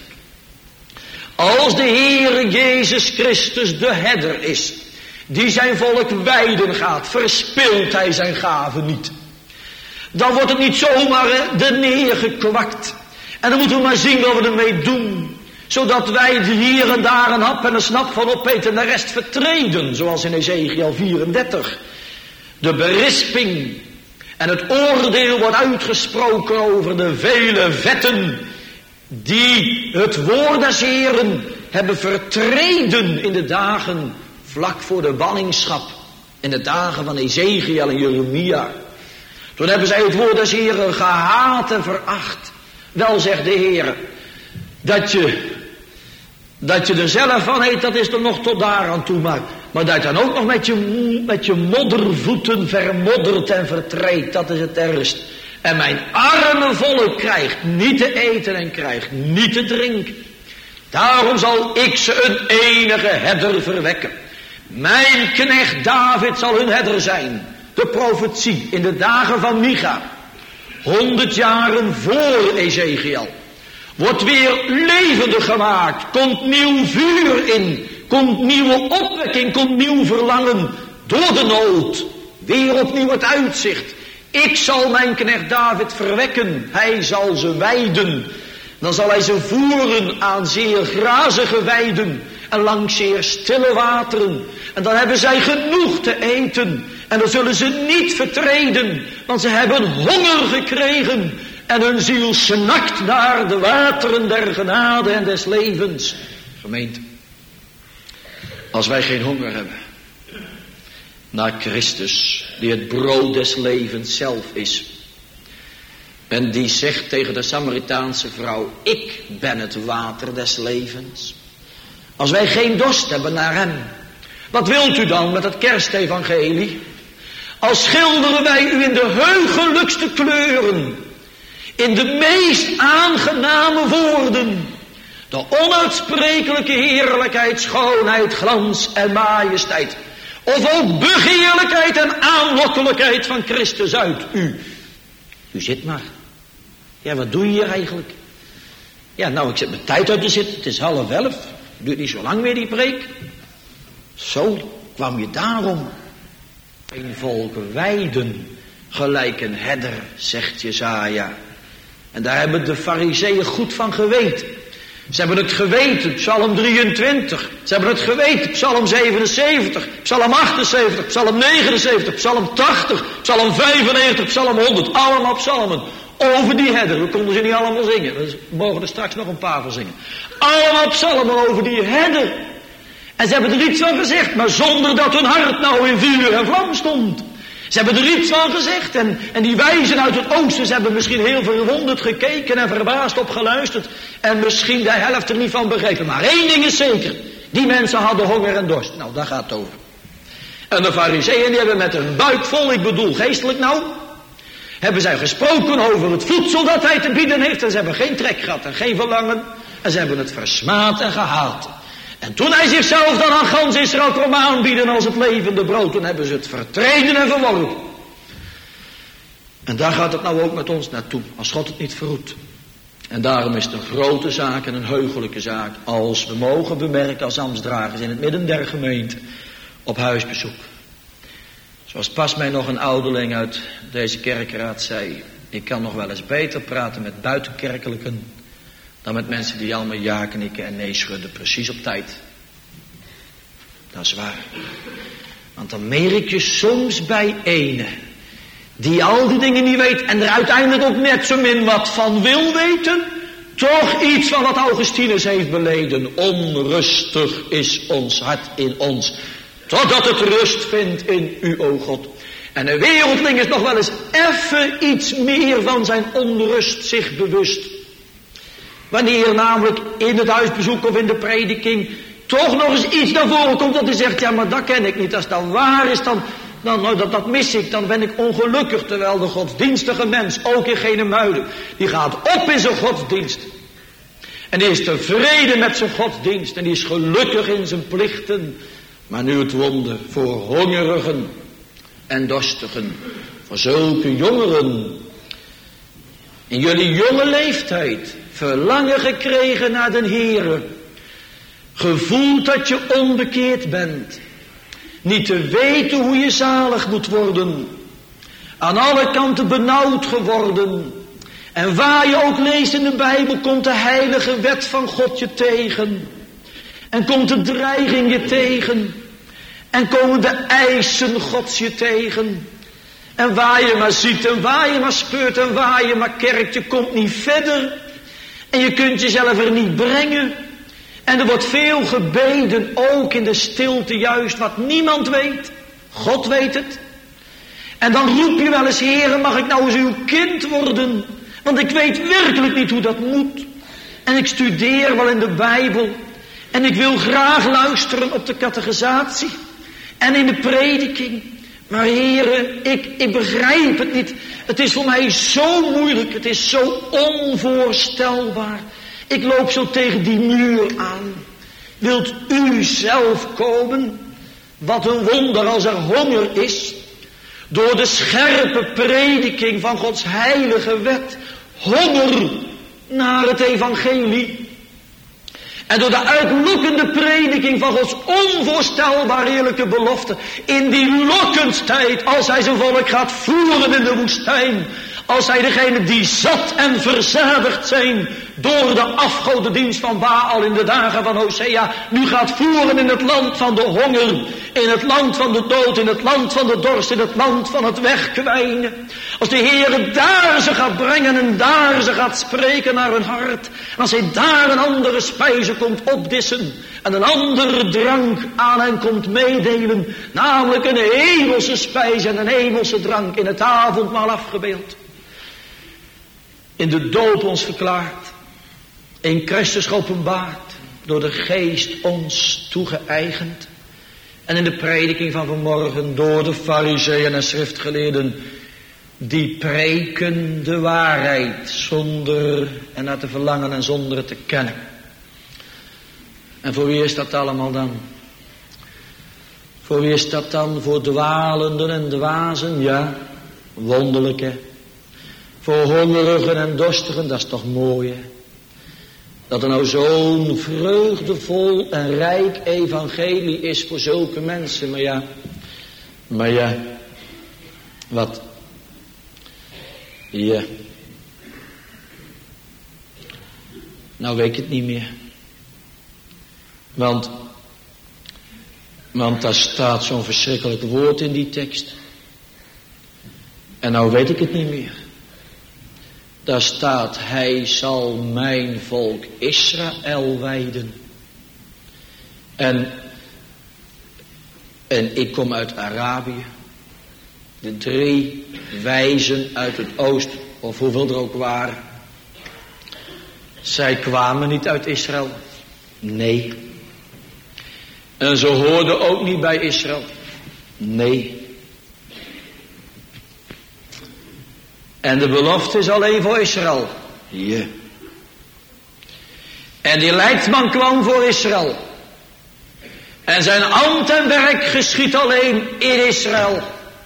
Speaker 1: Als de Heere Jezus Christus de herder is, die zijn volk weiden gaat, verspilt hij zijn gave niet. Dan wordt het niet zomaar er neergekwakt. En dan moeten we maar zien wat we ermee doen. Zodat wij hier en daar een hap en een snap van opeten en de rest vertreden. Zoals in Ezekiel vierendertig. De berisping en het oordeel wordt uitgesproken over de vele vetten die het woord des Heeren hebben vertreden in de dagen vlak voor de ballingschap. In de dagen van Ezekiel en Jeremia. Toen hebben zij het woord des Heeren gehaat en veracht. Wel, zegt de Heer, dat je, dat je er zelf van eet, dat is er nog tot daar aan toe. Maar, maar dat je dan ook nog met je, met je moddervoeten vermoddert en vertreedt, dat is het ergst. En mijn arme volk krijgt niet te eten en krijgt niet te drinken. Daarom zal ik ze een enige herder verwekken. Mijn knecht David zal hun herder zijn. De profetie in de dagen van Micha. Honderd jaren voor Ezekiel. Wordt weer levendig gemaakt. Komt nieuw vuur in. Komt nieuwe opwekking. Komt nieuw verlangen. Door de nood. Weer opnieuw het uitzicht. Ik zal mijn knecht David verwekken. Hij zal ze weiden. Dan zal hij ze voeren aan zeer grazige weiden. en langs zeer stille wateren. En dan hebben zij genoeg te eten. En dan zullen ze niet vertreden, want ze hebben honger gekregen. En hun ziel snakt naar de wateren der genade en des levens. Gemeente, als wij geen honger hebben naar Christus, die het brood des levens zelf is, en die zegt tegen de Samaritaanse vrouw, ik ben het water des levens. Als wij geen dorst hebben naar hem, wat wilt u dan met het kerstevangelie? Als schilderen wij u in de heugelijkste kleuren, in de meest aangename woorden, de onuitsprekelijke heerlijkheid, schoonheid, glans en majesteit, of ook begeerlijkheid en aanlokkelijkheid van Christus uit u. U zit maar. Ja, wat doe je hier eigenlijk? Ja, nou, ik zit mijn tijd uit te zitten. Het is half elf. Duurt niet zo lang meer die preek. Zo kwam je daarom. Een volk weiden, gelijk een herder, zegt Jesaja. En daar hebben de Farizeeën goed van geweten. Ze hebben het geweten, Psalm drieëntwintig. Ze hebben het geweten, Psalm zevenenzeventig, Psalm achtenzeventig, Psalm negenenzeventig, Psalm tachtig, Psalm vijfennegentig, Psalm honderd. Allemaal psalmen over die herder. We konden ze niet allemaal zingen. We mogen er straks nog een paar van zingen. Allemaal psalmen over die herder. En ze hebben er iets van gezegd, maar zonder dat hun hart nou in vuur en vlam stond. Ze hebben er iets van gezegd en, en die wijzen uit het oosten, ze hebben misschien heel verwonderd gekeken en verbaasd op geluisterd. En misschien de helft er niet van begrepen. Maar één ding is zeker, die mensen hadden honger en dorst. Nou, daar gaat het over. En de Farizeeën die hebben met hun buik vol, ik bedoel geestelijk nou, hebben zij gesproken over het voedsel dat hij te bieden heeft. En ze hebben geen trek gehad en geen verlangen. En ze hebben het versmaad en gehaat. En toen hij zichzelf dan aan gans Israël kwam aanbieden als het levende brood, toen hebben ze het vertreden en verworpen. En daar gaat het nou ook met ons naartoe, als God het niet verhoedt. En daarom is het een grote zaak en een heugelijke zaak, als we mogen bemerken als ambtsdragers in het midden der gemeente op huisbezoek. Zoals pas mij nog een ouderling uit deze kerkraad zei, ik kan nog wel eens beter praten met buitenkerkelijken dan met mensen die allemaal ja knikken en nee schudden, precies op tijd. Dat is waar. Want dan merk je soms bij ene, die al die dingen niet weet en er uiteindelijk ook net zo min wat van wil weten, toch iets van wat Augustinus heeft beleden. Onrustig is ons hart in ons, totdat het rust vindt in u, o God. En een wereldling is nog wel eens even iets meer van zijn onrust zich bewust. Wanneer namelijk in het huisbezoek of in de prediking toch nog eens iets naar voren komt dat hij zegt, ja maar dat ken ik niet. Als dat waar is, dan, dan nou, dat, dat mis ik, dan ben ik ongelukkig. Terwijl de godsdienstige mens, ook in Genemuiden, die gaat op in zijn godsdienst. En die is tevreden met zijn godsdienst en die is gelukkig in zijn plichten. Maar nu het wonder voor hongerigen en dorstigen, voor zulke jongeren. In jullie jonge leeftijd verlangen gekregen naar den Heere. Gevoeld dat je onbekeerd bent. Niet te weten hoe je zalig moet worden. Aan alle kanten benauwd geworden. En waar je ook leest in de Bijbel komt de heilige wet van God je tegen. En komt de dreiging je tegen. En komen de eisen Gods je tegen. En waar je maar ziet en waar je maar speurt en waar je maar kerkt, je komt niet verder. En je kunt jezelf er niet brengen. En er wordt veel gebeden, ook in de stilte juist, wat niemand weet. God weet het. En dan roep je wel eens, Heere, mag ik nou eens uw kind worden? Want ik weet werkelijk niet hoe dat moet. En ik studeer wel in de Bijbel. En ik wil graag luisteren op de catechisatie. En in de prediking. Maar Heere, ik, ik begrijp het niet. Het is voor mij zo moeilijk. Het is zo onvoorstelbaar. Ik loop zo tegen die muur aan. Wilt u zelf komen? Wat een wonder als er honger is. Door de scherpe prediking van Gods heilige wet. Honger naar het evangelie. En door de uitlokkende prediking van Gods onvoorstelbaar heerlijke belofte. In die lokkendstijd, als hij zijn volk gaat voeren in de woestijn. Als hij degene die zat en verzadigd zijn door de afgodendienst van Baal in de dagen van Hosea, nu gaat voeren in het land van de honger, in het land van de dood, in het land van de dorst, in het land van het wegkwijnen. Als de Heer daar ze gaat brengen en daar ze gaat spreken naar hun hart. En als hij daar een andere spijze komt opdissen en een andere drank aan hen komt meedelen, namelijk een hemelse spijze en een hemelse drank in het avondmaal afgebeeld. In de doop ons verklaard, in Christus geopenbaard, door de geest ons toegeëigend. En in de prediking van vanmorgen door de farizeeën en schriftgeleerden, die preken de waarheid zonder en naar te verlangen en zonder het te kennen. En voor wie is dat allemaal dan? Voor wie is dat dan? Voor dwalenden en dwazen? Ja, wonderlijk hè. Voor hongerigen en dorstigen, dat is toch mooi hè. Dat er nou zo'n vreugdevol en rijk evangelie is voor zulke mensen. Maar ja, maar ja, wat? Ja. Nou weet ik het niet meer. Want, want daar staat zo'n verschrikkelijk woord in die tekst. En nou weet ik het niet meer. Daar staat, hij zal mijn volk Israël wijden. En, en ik kom uit Arabië. De drie wijzen uit het oosten, of hoeveel er ook waren. Zij kwamen niet uit Israël. Nee. En ze hoorden ook niet bij Israël. Nee. En de belofte is alleen voor Israël. Ja. En die leidsman kwam voor Israël. En zijn ambt en werk geschiet alleen in Israël.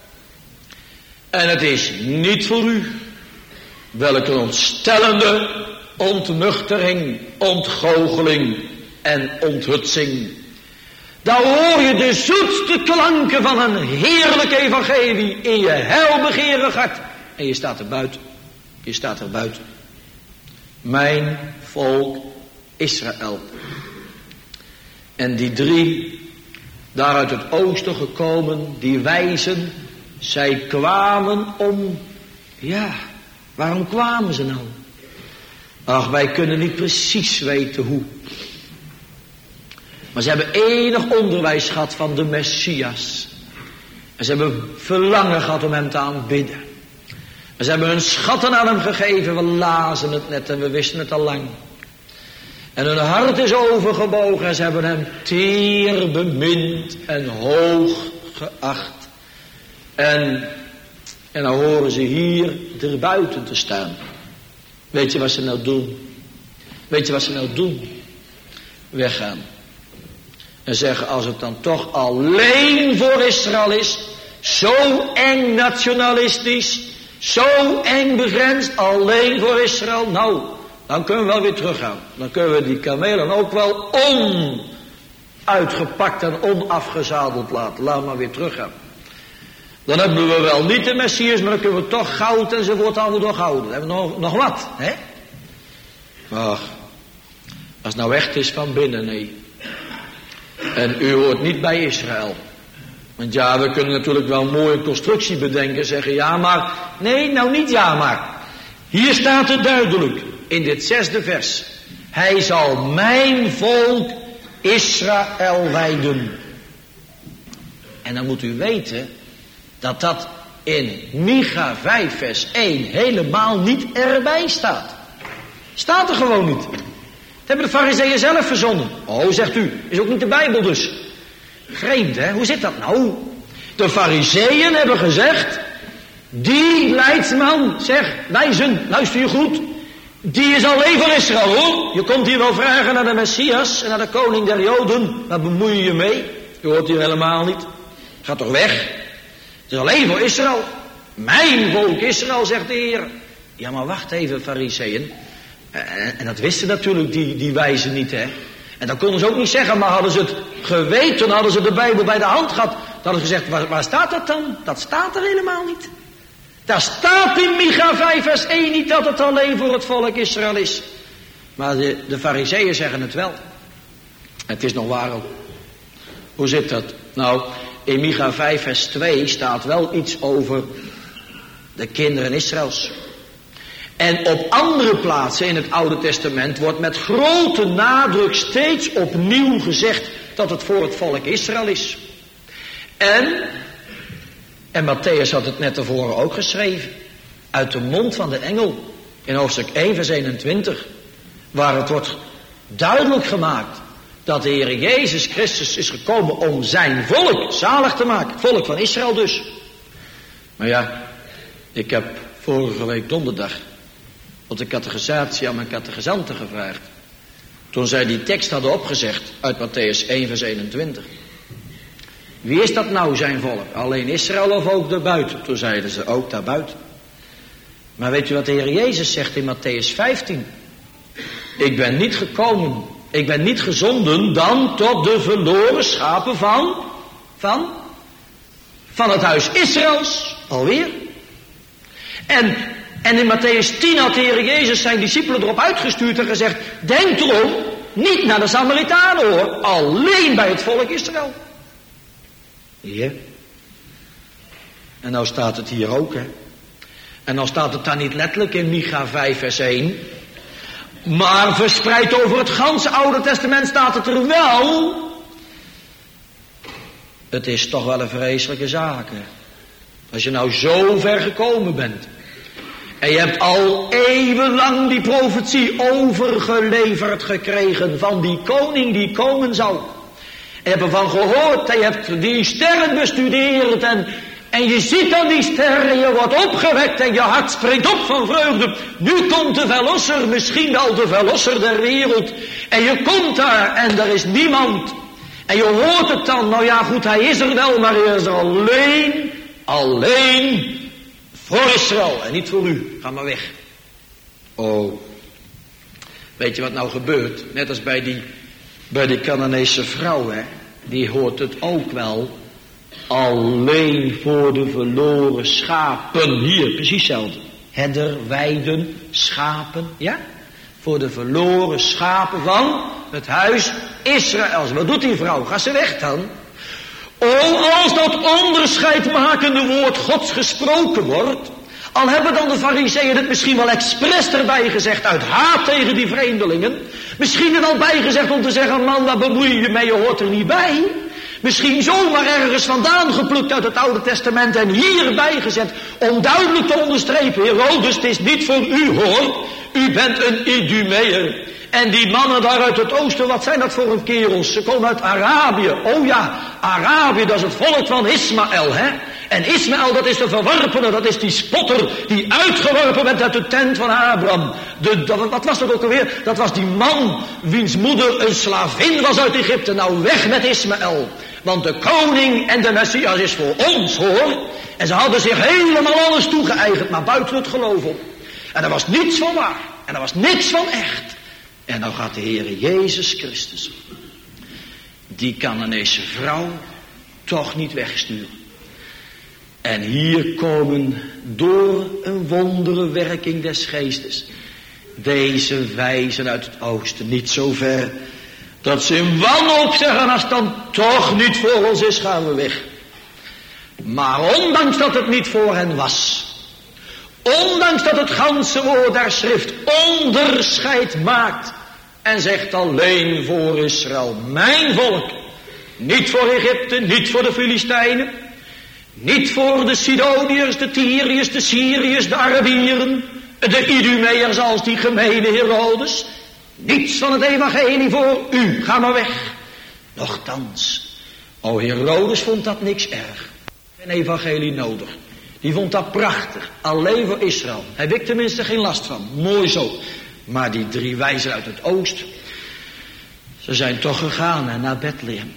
Speaker 1: En het is niet voor u. Welke ontstellende ontnuchtering, ontgoocheling en onthutsing. Daar hoor je de zoetste klanken van een heerlijk evangelie in je heilbegeerig hart. En je staat er buiten. Je staat er buiten. Mijn volk Israël. En die drie, daar uit het oosten gekomen, die wijzen, zij kwamen om, ja, waarom kwamen ze nou? Ach, wij kunnen niet precies weten hoe. Maar ze hebben enig onderwijs gehad van de Messias. En ze hebben verlangen gehad om hem te aanbidden. En ze hebben hun schatten aan hem gegeven. We lazen het net en we wisten het al lang. En hun hart is overgebogen en ze hebben hem teer bemind en hoog geacht. En, en dan horen ze hier erbuiten te staan. Weet je wat ze nou doen? Weet je wat ze nou doen? Weggaan. En zeggen, als het dan toch alleen voor Israël is, zo eng nationalistisch, zo eng begrensd, alleen voor Israël, nou, dan kunnen we wel weer teruggaan. Dan kunnen we die kamelen ook wel onuitgepakt en onafgezadeld laten. Laat maar weer teruggaan. Dan hebben we wel niet de Messias, maar dan kunnen we toch goud enzovoort allemaal doorhouden. Dan hebben we nog, nog wat, hè? Ach, als het nou echt is van binnen, nee. En u hoort niet bij Israël. Want ja, we kunnen natuurlijk wel een mooie constructie bedenken. Zeggen ja maar. Nee, nou niet ja maar. Hier staat het duidelijk. In dit zesde vers. Hij zal mijn volk Israël wijden. En dan moet u weten. Dat dat in Micha vijf vers één helemaal niet erbij staat. Staat er gewoon niet. Dat hebben de farizeeën zelf verzonnen. Oh, zegt u, is ook niet de Bijbel dus. Vreemd, hè? Hoe zit dat nou? De farizeeën hebben gezegd, die leidsman, zeg, wijzen, luister je goed, die is alleen voor Israël, hoor. Je komt hier wel vragen naar de Messias en naar de koning der Joden. Waar bemoei je je mee? Je hoort hier helemaal niet. Ga toch weg. Het is alleen voor Israël. Mijn volk Israël, zegt de Heer. Ja, maar wacht even, farizeeën. En, en dat wisten natuurlijk die, die wijzen niet, hè. En dan konden ze ook niet zeggen, maar hadden ze het geweten, hadden ze de Bijbel bij de hand gehad. Dan hadden ze gezegd, waar, waar staat dat dan? Dat staat er helemaal niet. Daar staat in Micha vijf vers één niet dat het alleen voor het volk Israël is. Maar de, de fariseeën zeggen het wel. Het is nog waar ook. Hoe zit dat? Nou, in Micha vijf vers twee staat wel iets over de kinderen Israëls. En op andere plaatsen in het Oude Testament wordt met grote nadruk steeds opnieuw gezegd dat het voor het volk Israël is. En, en Matthäus had het net tevoren ook geschreven, uit de mond van de engel in hoofdstuk één vers eenentwintig, waar het wordt duidelijk gemaakt dat de Heer Jezus Christus is gekomen om zijn volk zalig te maken, het volk van Israël dus. Maar ja, ik heb vorige week donderdag op de catechisatie aan mijn catechizanten gevraagd, toen zij die tekst hadden opgezegd uit Matthäus één vers eenentwintig. Wie is dat nou zijn volk? Alleen Israël of ook daarbuiten? Toen zeiden ze ook daarbuiten. Maar weet u wat de Heer Jezus zegt in Matthäus vijftien? Ik ben niet gekomen, ik ben niet gezonden dan tot de verloren schapen van, van, van het huis Israëls. Alweer. En, en in Matthäus tien had de Heer Jezus zijn discipelen erop uitgestuurd en gezegd, denk erom, niet naar de Samaritanen hoor, alleen bij het volk Israël. Ja. En nou staat het hier ook, hè. En nou staat het dan niet letterlijk in Micha vijf vers één. Maar verspreid over het ganse Oude Testament staat het er wel. Het is toch wel een vreselijke zaak, hè. Als je nou zo ver gekomen bent. En je hebt al eeuwenlang die profetie overgeleverd gekregen van die koning die komen zou. En je hebt ervan gehoord en je hebt die sterren bestudeerd en, en je ziet dan die sterren, je wordt opgewekt en je hart springt op van vreugde. Nu komt de verlosser, misschien wel de verlosser der wereld. En je komt daar en er is niemand. En je hoort het dan, nou ja goed, hij is er wel, maar hij is er alleen, alleen voor Israël en niet voor u. Ga maar weg. Oh, weet je wat nou gebeurt? Net als bij die, bij die Canaanese vrouw, hè. Die hoort het ook wel. Alleen voor de verloren schapen. Hier, precies hetzelfde. Herder, weiden, schapen. Ja? Voor de verloren schapen van het huis Israëls. Wat doet die vrouw? Gaat ze weg dan? Oh, als dat onderscheidmakende woord Gods gesproken wordt. Al hebben dan de fariseeën het misschien wel expres erbij gezegd uit haat tegen die vreemdelingen. Misschien er wel bij gezegd om te zeggen, man, daar bemoei je mee, je hoort er niet bij. Misschien zomaar ergens vandaan geplukt uit het Oude Testament en hierbij gezet om duidelijk te onderstrepen, Herodes, het is niet voor u hoor, u bent een Idumeër. En die mannen daar uit het oosten, wat zijn dat voor een kerels? Ze komen uit Arabië. Oh ja, Arabië, dat is het volk van Ismaël, hè? En Ismaël, dat is de verworpene, dat is die spotter die uitgeworpen werd uit de tent van Abraham. De, de, wat was dat ook alweer? Dat was die man wiens moeder een slavin was uit Egypte. Nou, weg met Ismaël. Want de koning en de Messias is voor ons, hoor. En ze hadden zich helemaal alles toegeëigend, maar buiten het geloof op. En er was niets van waar. En er was niks van echt. En nou gaat de Heere Jezus Christus die Canaanese vrouw toch niet wegsturen. En hier komen door een wondere werking des geestes deze wijzen uit het oosten niet zo ver dat ze in wanhoop zeggen, als het dan toch niet voor ons is, gaan we weg. Maar ondanks dat het niet voor hen was, ondanks dat het ganse woord der schrift onderscheid maakt en zegt alleen voor Israël, mijn volk, niet voor Egypte, niet voor de Filistijnen, niet voor de Sidoniërs, de Tyriërs, de Syriërs, de Arabieren, de Idumeërs als die gemene Herodes. Niets van het evangelie voor u, ga maar weg. Nochtans, o Herodes vond dat niks erg. Een evangelie nodig. Die vond dat prachtig, alleen voor Israël. Hij heb ik tenminste geen last van, mooi zo. Maar die drie wijzen uit het oosten, ze zijn toch gegaan hè, naar Bethlehem.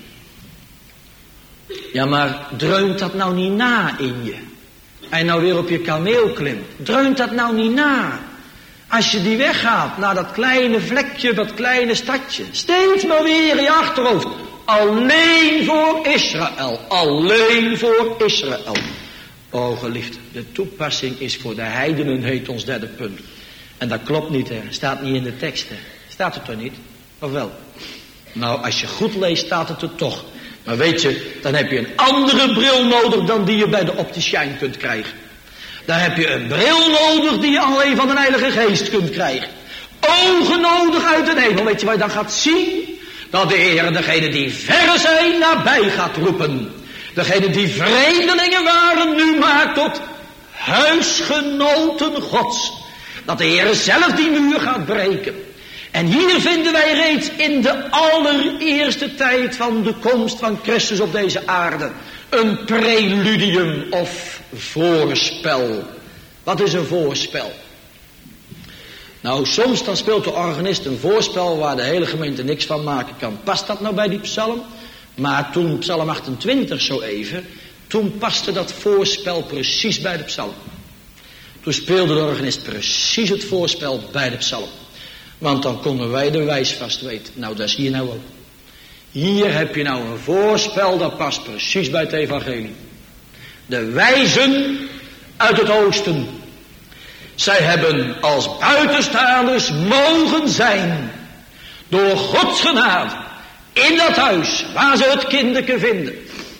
Speaker 1: Ja, maar dreunt dat nou niet na in je? En nou weer op je kameel klimt. Dreunt dat nou niet na? Als je die weggaat naar dat kleine vlekje, dat kleine stadje. Steeds maar weer in je achterhoofd. Alleen voor Israël. Alleen voor Israël. O geliefde, de toepassing is voor de heidenen, heet ons derde punt. En dat klopt niet, hè. Staat niet in de tekst, hè. Staat het toch niet? Of wel? Nou, als je goed leest, staat het er toch. Maar weet je, dan heb je een andere bril nodig dan die je bij de opticien kunt krijgen. Dan heb je een bril nodig die je alleen van de Heilige Geest kunt krijgen. Ogen nodig uit de hemel. Weet je waar je dan gaat zien? Dat de Heer degene die verre zijn nabij gaat roepen. Degene die vreemdelingen waren nu maakt tot huisgenoten Gods. Dat de Heer zelf die muur gaat breken. En hier vinden wij reeds in de allereerste tijd van de komst van Christus op deze aarde een preludium of voorspel. Wat is een voorspel? Nou, soms dan speelt de organist een voorspel waar de hele gemeente niks van maken kan. Past dat nou bij die psalm? Maar toen psalm achtentwintig zo even, toen paste dat voorspel precies bij de psalm. Toen speelde de organist precies het voorspel bij de psalm. Want dan konden wij de wijs vast weten. Nou, dat is hier nou ook. Hier heb je nou een voorspel, dat past precies bij het evangelie. De wijzen uit het oosten. Zij hebben als buitenstaanders mogen zijn. Door Gods genade. In dat huis waar ze het kinderke vinden.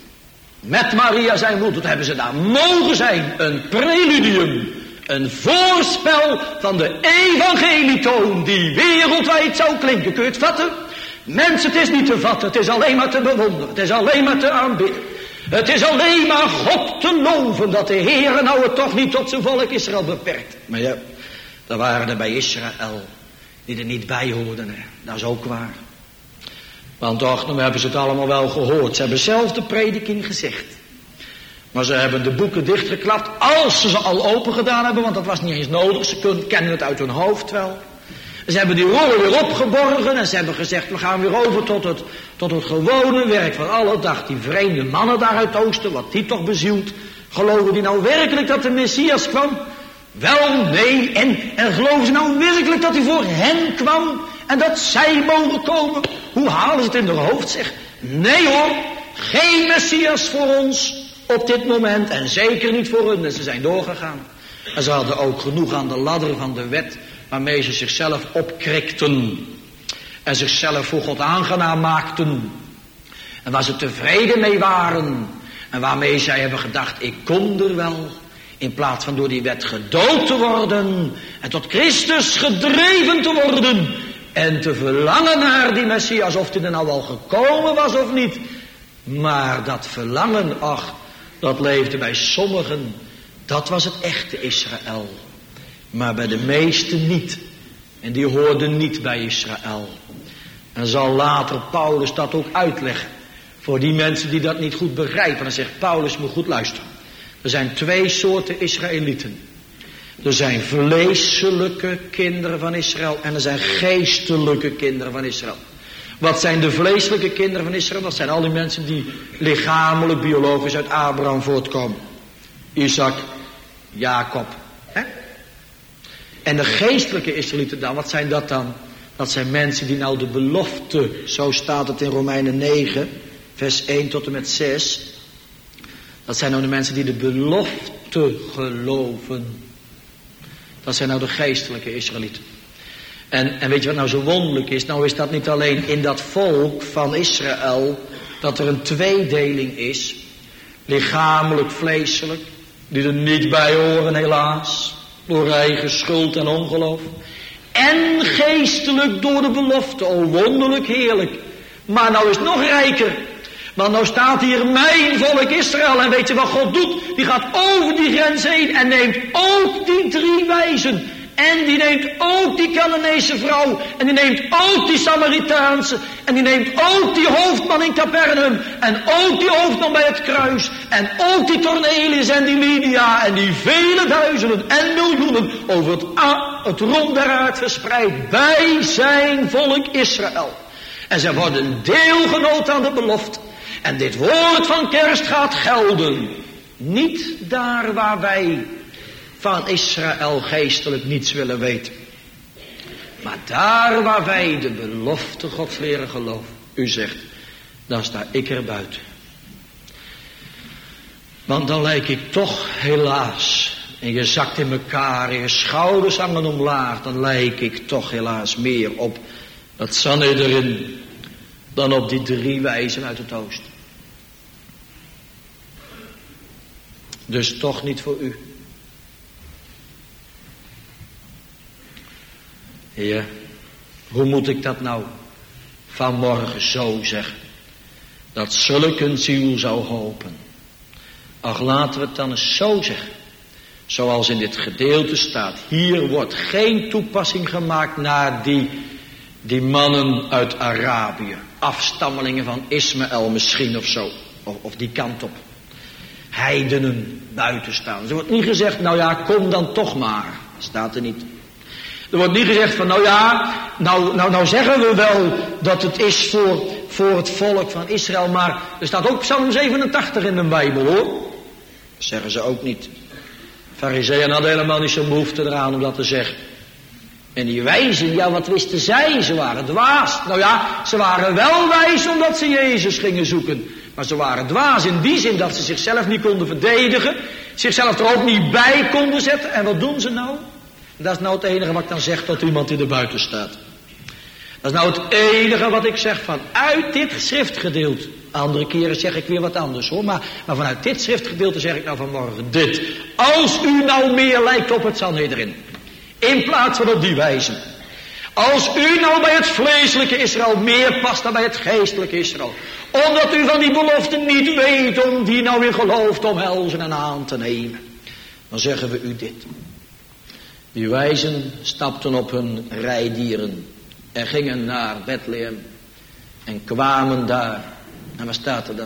Speaker 1: Met Maria zijn moeder hebben ze daar mogen zijn. Een preludium. Een voorspel van de evangelietoon die wereldwijd zou klinken. Kun je het vatten? Mensen, het is niet te vatten. Het is alleen maar te bewonderen. Het is alleen maar te aanbidden. Het is alleen maar God te loven dat de Heer nou het toch niet tot zijn volk Israël beperkt. Maar ja, daar waren er bij Israël die er niet bij hoorden. Hè. Dat is ook waar. Want toch, dan hebben ze het allemaal wel gehoord. Ze hebben zelf de prediking gezegd. Maar ze hebben de boeken dichtgeklapt als ze ze al open gedaan hebben. Want dat was niet eens nodig. Ze kunnen, kennen het uit hun hoofd wel. Ze hebben die rollen weer opgeborgen. En ze hebben gezegd, we gaan weer over tot het, tot het gewone werk van alle dag. Die vreemde mannen daar uit het oosten, wat die toch bezielt. Geloven die nou werkelijk dat de Messias kwam? Wel, nee. En, en geloven ze nou werkelijk dat hij voor hen kwam? En dat zij mogen komen? Hoe halen ze het in hun hoofd, zeg? Nee hoor, geen Messias voor ons op dit moment. En zeker niet voor hun. En ze zijn doorgegaan. En ze hadden ook genoeg aan de ladder van de wet, waarmee ze zichzelf opkrikten. En zichzelf voor God aangenaam maakten. En waar ze tevreden mee waren. En waarmee zij hebben gedacht, ik kom er wel. In plaats van door die wet gedood te worden. En tot Christus gedreven te worden. En te verlangen naar die Messias, of die er nou al gekomen was of niet. Maar dat verlangen, ach, dat leefde bij sommigen. Dat was het echte Israël. Maar bij de meesten niet. En die hoorden niet bij Israël. En zal later Paulus dat ook uitleggen. Voor die mensen die dat niet goed begrijpen. Dan zegt Paulus, moet goed luisteren. Er zijn twee soorten Israëlieten. Er zijn vleeselijke kinderen van Israël. En er zijn geestelijke kinderen van Israël. Wat zijn de vleeselijke kinderen van Israël? Dat zijn al die mensen die lichamelijk, biologisch uit Abraham voortkomen. Isaac, Jacob. Hè? En de geestelijke Israëlieten dan, wat zijn dat dan? Dat zijn mensen die nou de belofte, zo staat het in Romeinen negen, vers één tot en met zes. Dat zijn nou de mensen die de belofte geloven. Dat zijn nou de geestelijke Israëlieten. En, en weet je wat nou zo wonderlijk is? Nou is dat niet alleen in dat volk van Israël, dat er een tweedeling is. Lichamelijk, vleeselijk, die er niet bij horen helaas. Door eigen schuld en ongeloof. En geestelijk door de belofte. Oh, wonderlijk heerlijk. Maar nou is het nog rijker. Want nou staat hier mijn volk Israël. En weet je wat God doet? Die gaat over die grens heen en neemt ook die drie wijzen. En die neemt ook die Canaanese vrouw. En die neemt ook die Samaritaanse. En die neemt ook die hoofdman in Capernaum. En ook die hoofdman bij het kruis. En ook die Cornelius en die Lydia. En die vele duizenden en miljoenen over het, het rond der aard verspreid. Bij zijn volk Israël. En zij worden deelgenoot aan de belofte. En dit woord van kerst gaat gelden. Niet daar waar wij van Israël geestelijk niets willen weten. Maar daar waar wij de belofte Gods leren geloven. U zegt, dan sta ik er buiten. Want dan lijk ik toch helaas, en je zakt in elkaar en je schouders hangen omlaag, dan lijk ik toch helaas meer op dat Sanhedrin dan op die drie wijzen uit het oosten. Dus toch niet voor u. Heer, hoe moet ik dat nou vanmorgen zo zeggen? Dat zulk een ziel zou hopen. Ach, laten we het dan eens zo zeggen. Zoals in dit gedeelte staat. Hier wordt geen toepassing gemaakt naar die, die mannen uit Arabië. Afstammelingen van Ismaël misschien of zo. Of, of die kant op. Heidenen buitenstaan. Er wordt niet gezegd, nou ja, kom dan toch maar. Staat er niet. Er wordt niet gezegd van, nou ja, nou, nou, nou zeggen we wel dat het is voor, voor het volk van Israël. Maar er staat ook Psalm zevenentachtig in de Bijbel, hoor. Dat zeggen ze ook niet. Farizeeën hadden helemaal niet zo'n behoefte eraan om dat te zeggen. En die wijzen, ja, wat wisten zij? Ze waren dwaas. Nou ja, ze waren wel wijs omdat ze Jezus gingen zoeken. Maar ze waren dwaas in die zin dat ze zichzelf niet konden verdedigen. Zichzelf er ook niet bij konden zetten. En wat doen ze nou? Dat is nou het enige wat ik dan zeg tot iemand die er buiten staat. Dat is nou het enige wat ik zeg vanuit dit schriftgedeelte. Andere keren zeg ik weer wat anders hoor. Maar, maar vanuit dit schriftgedeelte zeg ik nou vanmorgen dit. Als u nou meer lijkt op het Sanhedrin. In plaats van op die wijze. Als u nou bij het vleeselijke Israël meer past dan bij het geestelijke Israël. Omdat u van die belofte niet weet om die nou weer geloof te omhelzen en aan te nemen. Dan zeggen we u dit. Die wijzen stapten op hun rijdieren. En gingen naar Bethlehem. En kwamen daar. En wat staat er dan?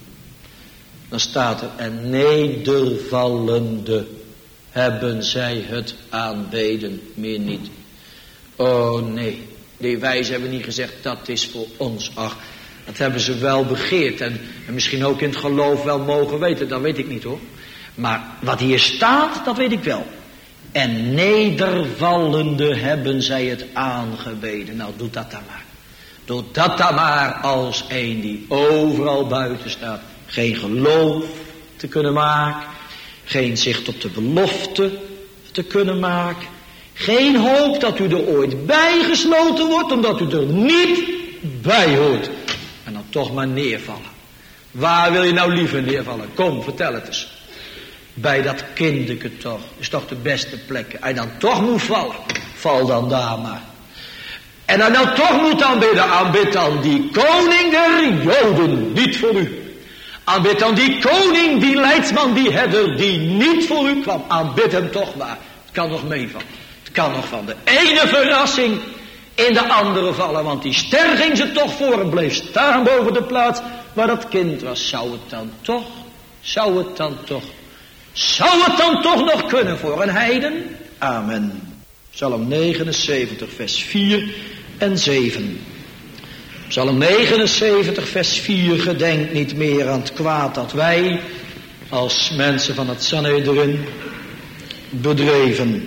Speaker 1: Dan staat er. En nedervallende hebben zij het aanbeden. Meer niet. Oh nee. Die wijzen hebben niet gezegd dat is voor ons. Ach, dat hebben ze wel begeerd. En, en misschien ook in het geloof wel mogen weten. Dat weet ik niet hoor. Maar wat hier staat, dat weet ik wel. En nedervallende hebben zij het aangebeden. Nou, doe dat dan maar. Doe dat dan maar als een die overal buiten staat. Geen geloof te kunnen maken. Geen zicht op de belofte te kunnen maken. Geen hoop dat u er ooit bijgesloten wordt, omdat u er niet bij hoort. En dan toch maar neervallen. Waar wil je nou liever neervallen? Kom, vertel het eens. Bij dat kindeke toch. Is toch de beste plek. En dan toch moet vallen. Val dan daar maar. En dan nou toch moet aanbidden. Aanbid dan die koning der Joden. Niet voor u. Aanbid dan die koning, die leidsman, die herder. Die niet voor u kwam. Aanbid hem toch maar. Het kan nog meevallen. Het kan nog van de ene verrassing in de andere vallen. Want die ster ging ze toch voor en bleef staan boven de plaats waar dat kind was. Zou het dan toch? Zou het dan toch? Zou het dan toch nog kunnen voor een heiden? Amen. Psalm negenenzeventig vers vier en zeven. Psalm negenenzeventig vers vier. Gedenk niet meer aan het kwaad dat wij als mensen van het Sanhedrin bedreven.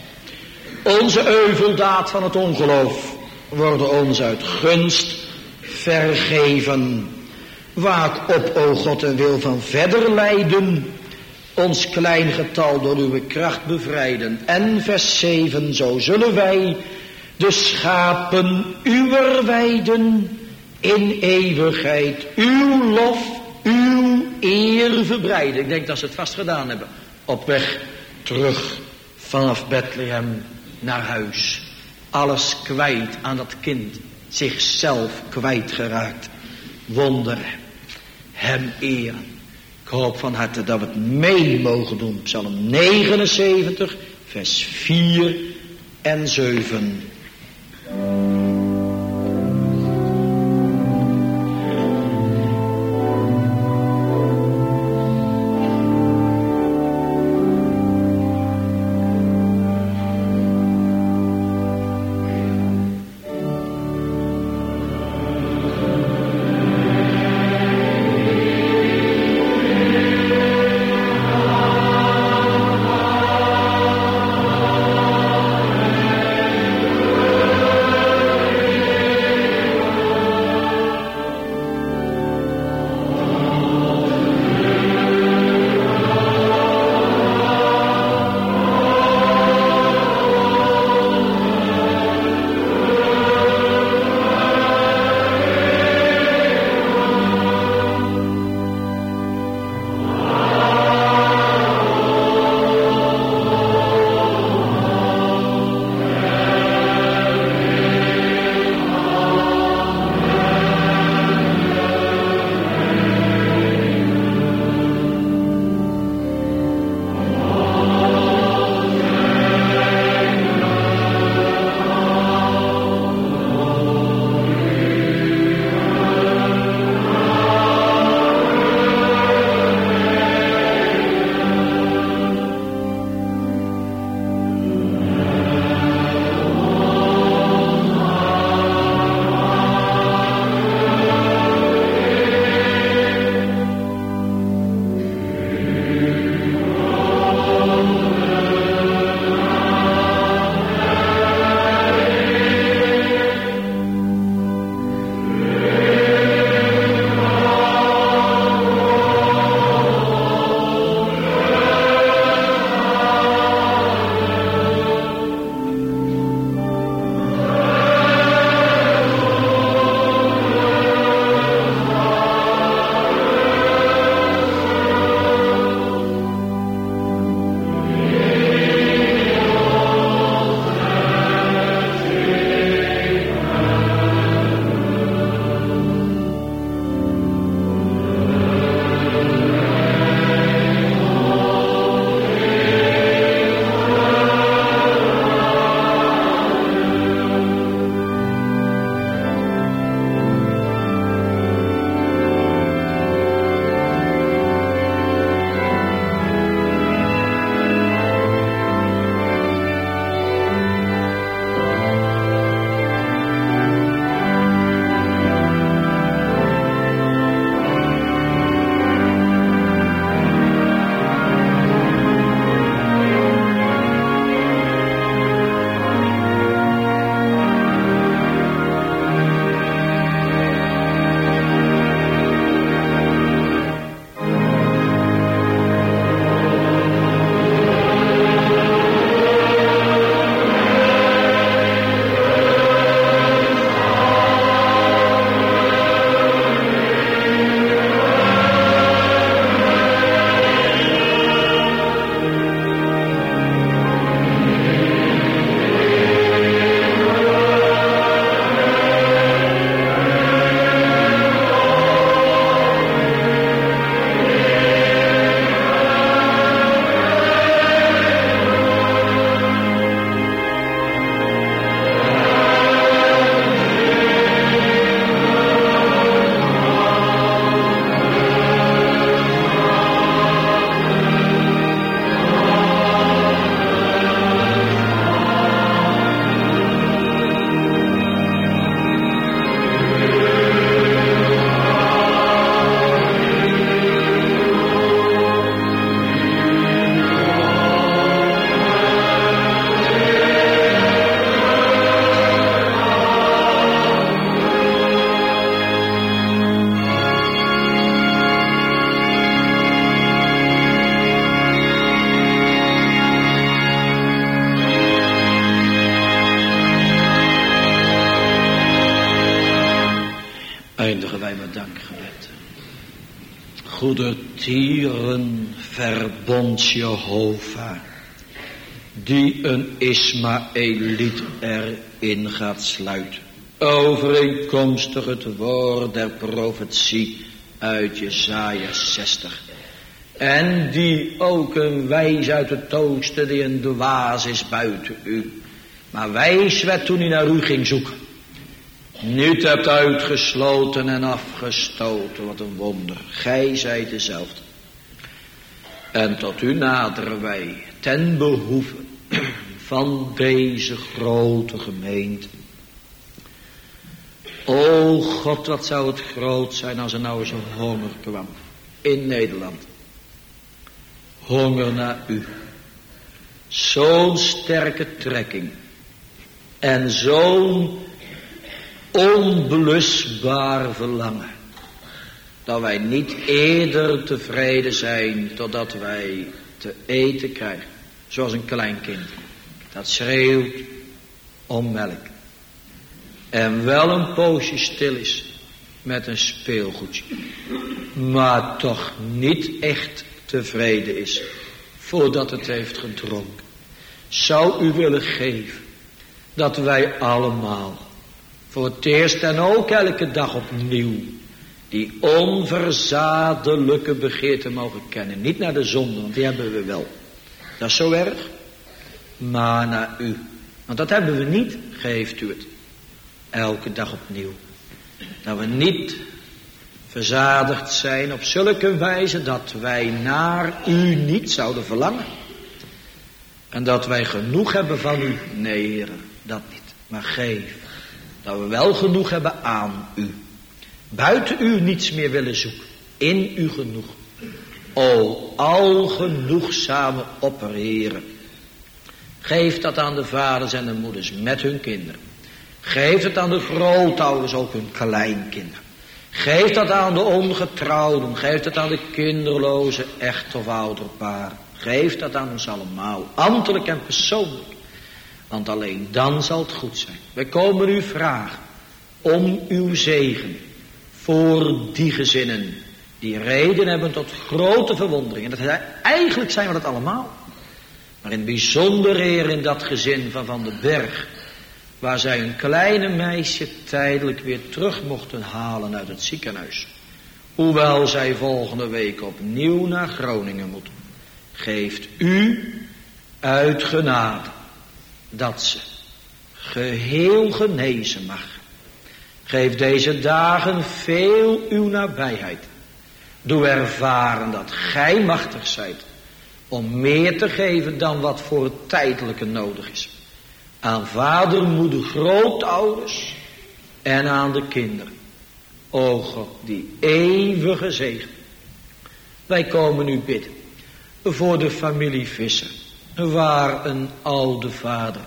Speaker 1: Onze euveldaad van het ongeloof worden ons uit gunst vergeven. Waak op, o God, en wil van verder lijden. Ons klein getal door uw kracht bevrijden. En vers zeven, zo zullen wij de schapen uwer weiden in eeuwigheid. Uw lof, uw eer verbreiden. Ik denk dat ze het vast gedaan hebben. Op weg terug vanaf Bethlehem naar huis. Alles kwijt aan dat kind. Zichzelf kwijtgeraakt. Wonder. Hem eren. Ik hoop van harte dat we het mee mogen doen. Psalm negenenzeventig, vers vier en zeven. dankgebed. Goedertieren verbond Jehovah, die een Ismaëliet erin gaat sluiten, overeenkomstig het woord der profetie uit Jesaja zestig. En die ook een wijs uit het oosten die een dwaas is buiten u. Maar wijs werd toen hij naar u ging zoeken. Niet hebt uitgesloten en afgestoten, wat een wonder. Gij zijt dezelfde. En tot u naderen wij ten behoeve van deze grote gemeente. O God, wat zou het groot zijn als er nou eens een honger kwam in Nederland. Honger naar u. Zo'n sterke trekking. En zo'n onblusbaar verlangen. Dat wij niet eerder tevreden zijn totdat wij te eten krijgen. Zoals een klein kind. Dat schreeuwt om melk. En wel een poosje stil is met een speelgoedje. Maar toch niet echt tevreden is voordat het heeft gedronken. Zou u willen geven dat wij allemaal voor het eerst en ook elke dag opnieuw die onverzadelijke begeerte mogen kennen. Niet naar de zonde, want die hebben we wel. Dat is zo erg. Maar naar u. Want dat hebben we niet, geeft u het. Elke dag opnieuw. Dat we niet verzadigd zijn op zulke wijze dat wij naar u niet zouden verlangen. En dat wij genoeg hebben van u. Nee, heren, dat niet. Maar geef dat we wel genoeg hebben aan u. Buiten u niets meer willen zoeken. In u genoeg. O, algenoegzame opperheren. Geef dat aan de vaders en de moeders met hun kinderen. Geef het aan de grootouders, ook hun kleinkinderen. Geef dat aan de ongetrouwden. Geef dat aan de kinderloze echt of ouderparen. Geef dat aan ons allemaal. Ambtelijk en persoonlijk. Want alleen dan zal het goed zijn. Wij komen u vragen om uw zegen voor die gezinnen die reden hebben tot grote verwondering. En dat, eigenlijk zijn we dat allemaal. Maar in het bijzonder, Heer, in dat gezin van Van den Berg, waar zij een kleine meisje tijdelijk weer terug mochten halen uit het ziekenhuis. Hoewel zij volgende week opnieuw naar Groningen moeten. Geeft u uit genade dat ze geheel genezen mag. Geef deze dagen veel uw nabijheid. Doe ervaren dat gij machtig zijt om meer te geven dan wat voor het tijdelijke nodig is. Aan vader, moeder, grootouders en aan de kinderen. O God, die eeuwige zegen. Wij komen u bidden voor de familie Visser, waar een oude vader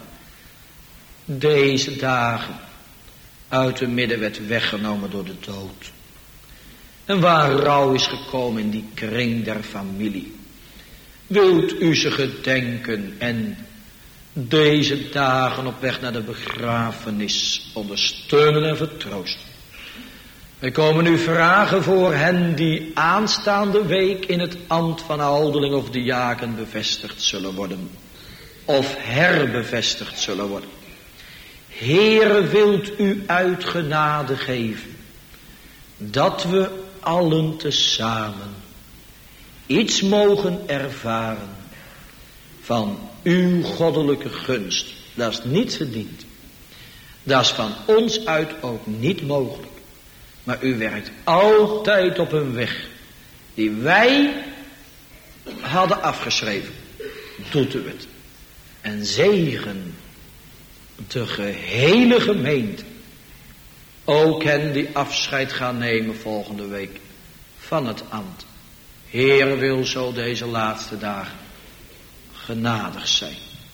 Speaker 1: deze dagen uit de midden werd weggenomen door de dood. En waar rouw is gekomen in die kring der familie. Wilt u ze gedenken en deze dagen op weg naar de begrafenis ondersteunen en vertroosten. Wij komen u vragen voor hen die aanstaande week in het ambt van ouderling of diaken bevestigd zullen worden. Of herbevestigd zullen worden. Heere, wilt u uit genade geven dat we allen tezamen iets mogen ervaren van uw goddelijke gunst. Dat is niet verdiend. Dat is van ons uit ook niet mogelijk. Maar u werkt altijd op een weg die wij hadden afgeschreven. Doet u het. En zegen de gehele gemeente. Ook hen die afscheid gaan nemen volgende week van het ambt. Heer wil zo deze laatste dagen genadig zijn.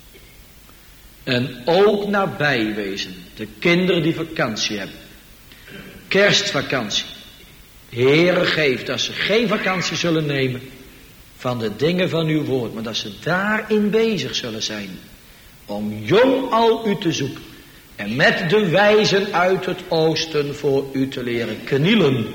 Speaker 1: En ook nabij wezen. De kinderen die vakantie hebben. Kerstvakantie. Heere, geef dat ze geen vakantie zullen nemen van de dingen van uw woord. Maar dat ze daarin bezig zullen zijn. Om jong al u te zoeken. En met de wijzen uit het oosten voor u te leren knielen.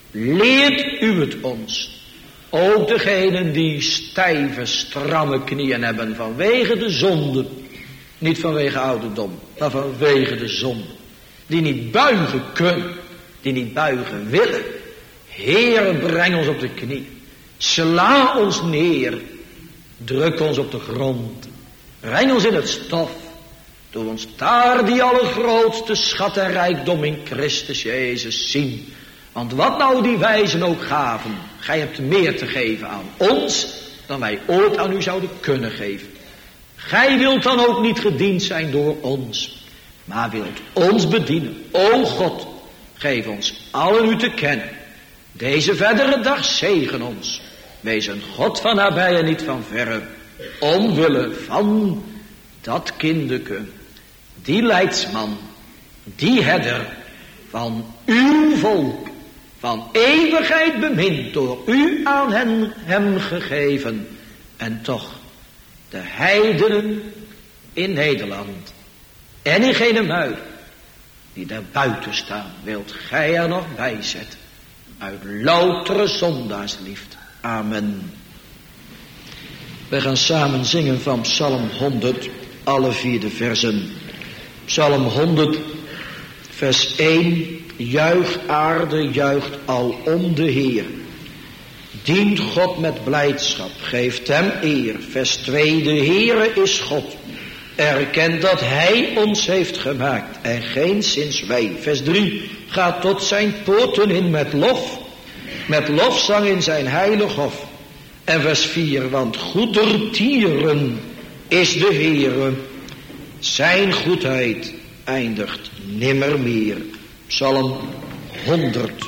Speaker 1: leert u het ons. Ook degenen die stijve, stramme knieën hebben vanwege de zonde. Niet vanwege ouderdom, maar vanwege de zonde. Die niet buigen kunnen, die niet buigen willen. Heer, breng ons op de knie. Sla ons neer. Druk ons op de grond. Breng ons in het stof. Doe ons daar die allergrootste schat en rijkdom in Christus Jezus zien. Want wat nou die wijzen ook gaven, gij hebt meer te geven aan ons dan wij ooit aan u zouden kunnen geven. Gij wilt dan ook niet gediend zijn door ons, maar wilt ons bedienen. O God, geef ons allen u te kennen. Deze verdere dag zegen ons. Wees een God van nabij en niet van verre. Omwille van dat kindeke, die leidsman, die herder van uw volk, van eeuwigheid bemind, door u aan hen, hem gegeven. En toch, de heidenen in Nederland en in Genemuiden, die daar buiten staan, wilt gij er nog bij zetten. Uit loutere zondaarsliefde. Amen. We gaan samen zingen van Psalm honderd, alle vier de versen. Psalm honderd, vers één. Juicht aarde, juicht alom de Heer. Dient God met blijdschap, geeft hem eer. Vers twee, de Heere is God. Erkent dat hij ons heeft gemaakt en geenszins wij. Vers drie, gaat tot zijn poorten in met lof. Met lofzang in zijn heilig hof. En vers vier, want goedertieren is de Heere. Zijn goedheid eindigt nimmer meer. Psalm honderd.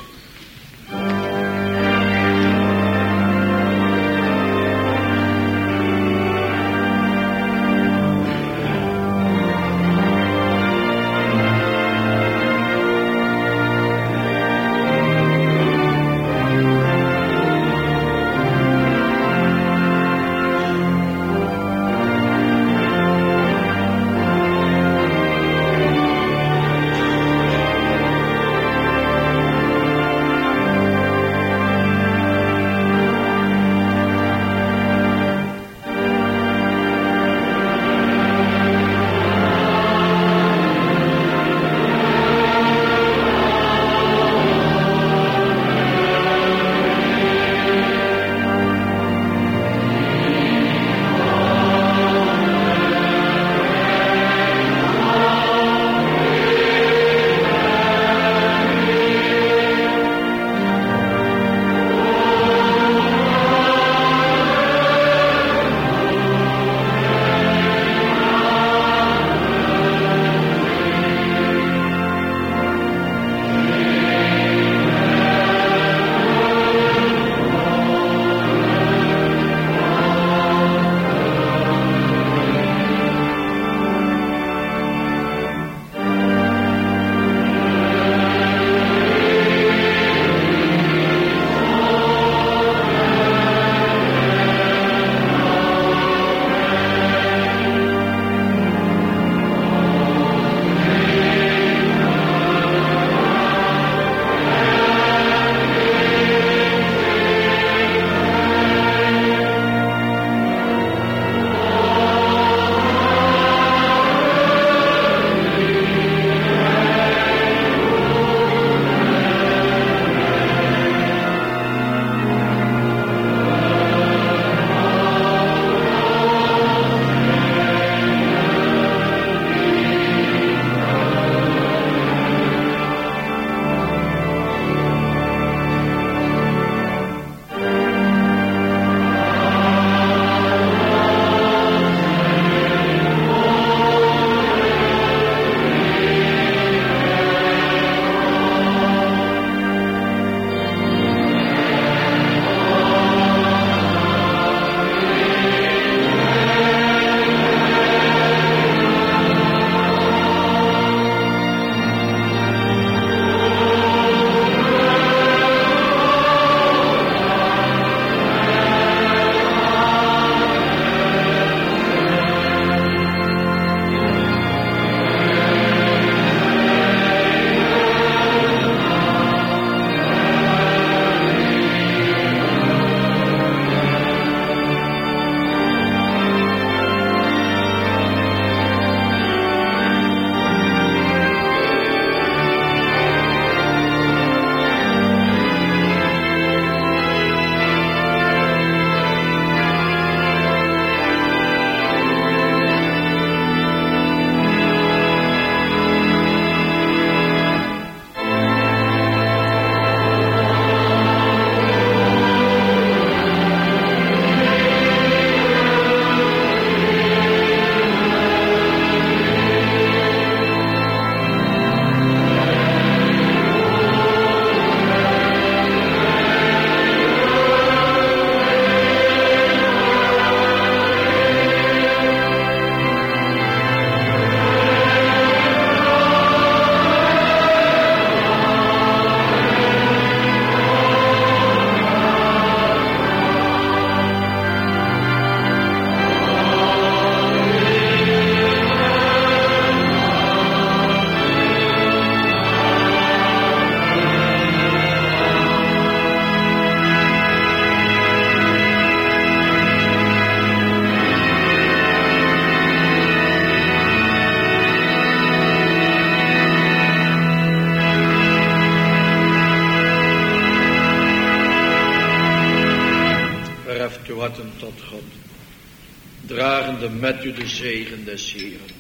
Speaker 1: harten tot God, dragende met u de zegen des Heeren.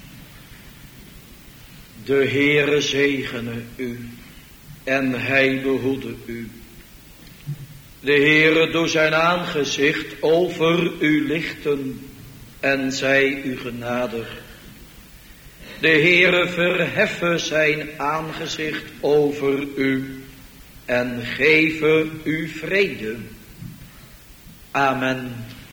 Speaker 1: De Heere zegene u en hij behoede u. De Heere doe zijn aangezicht over u lichten en zij u genadig. De Heere verheffe zijn aangezicht over u en geven u vrede. Amen.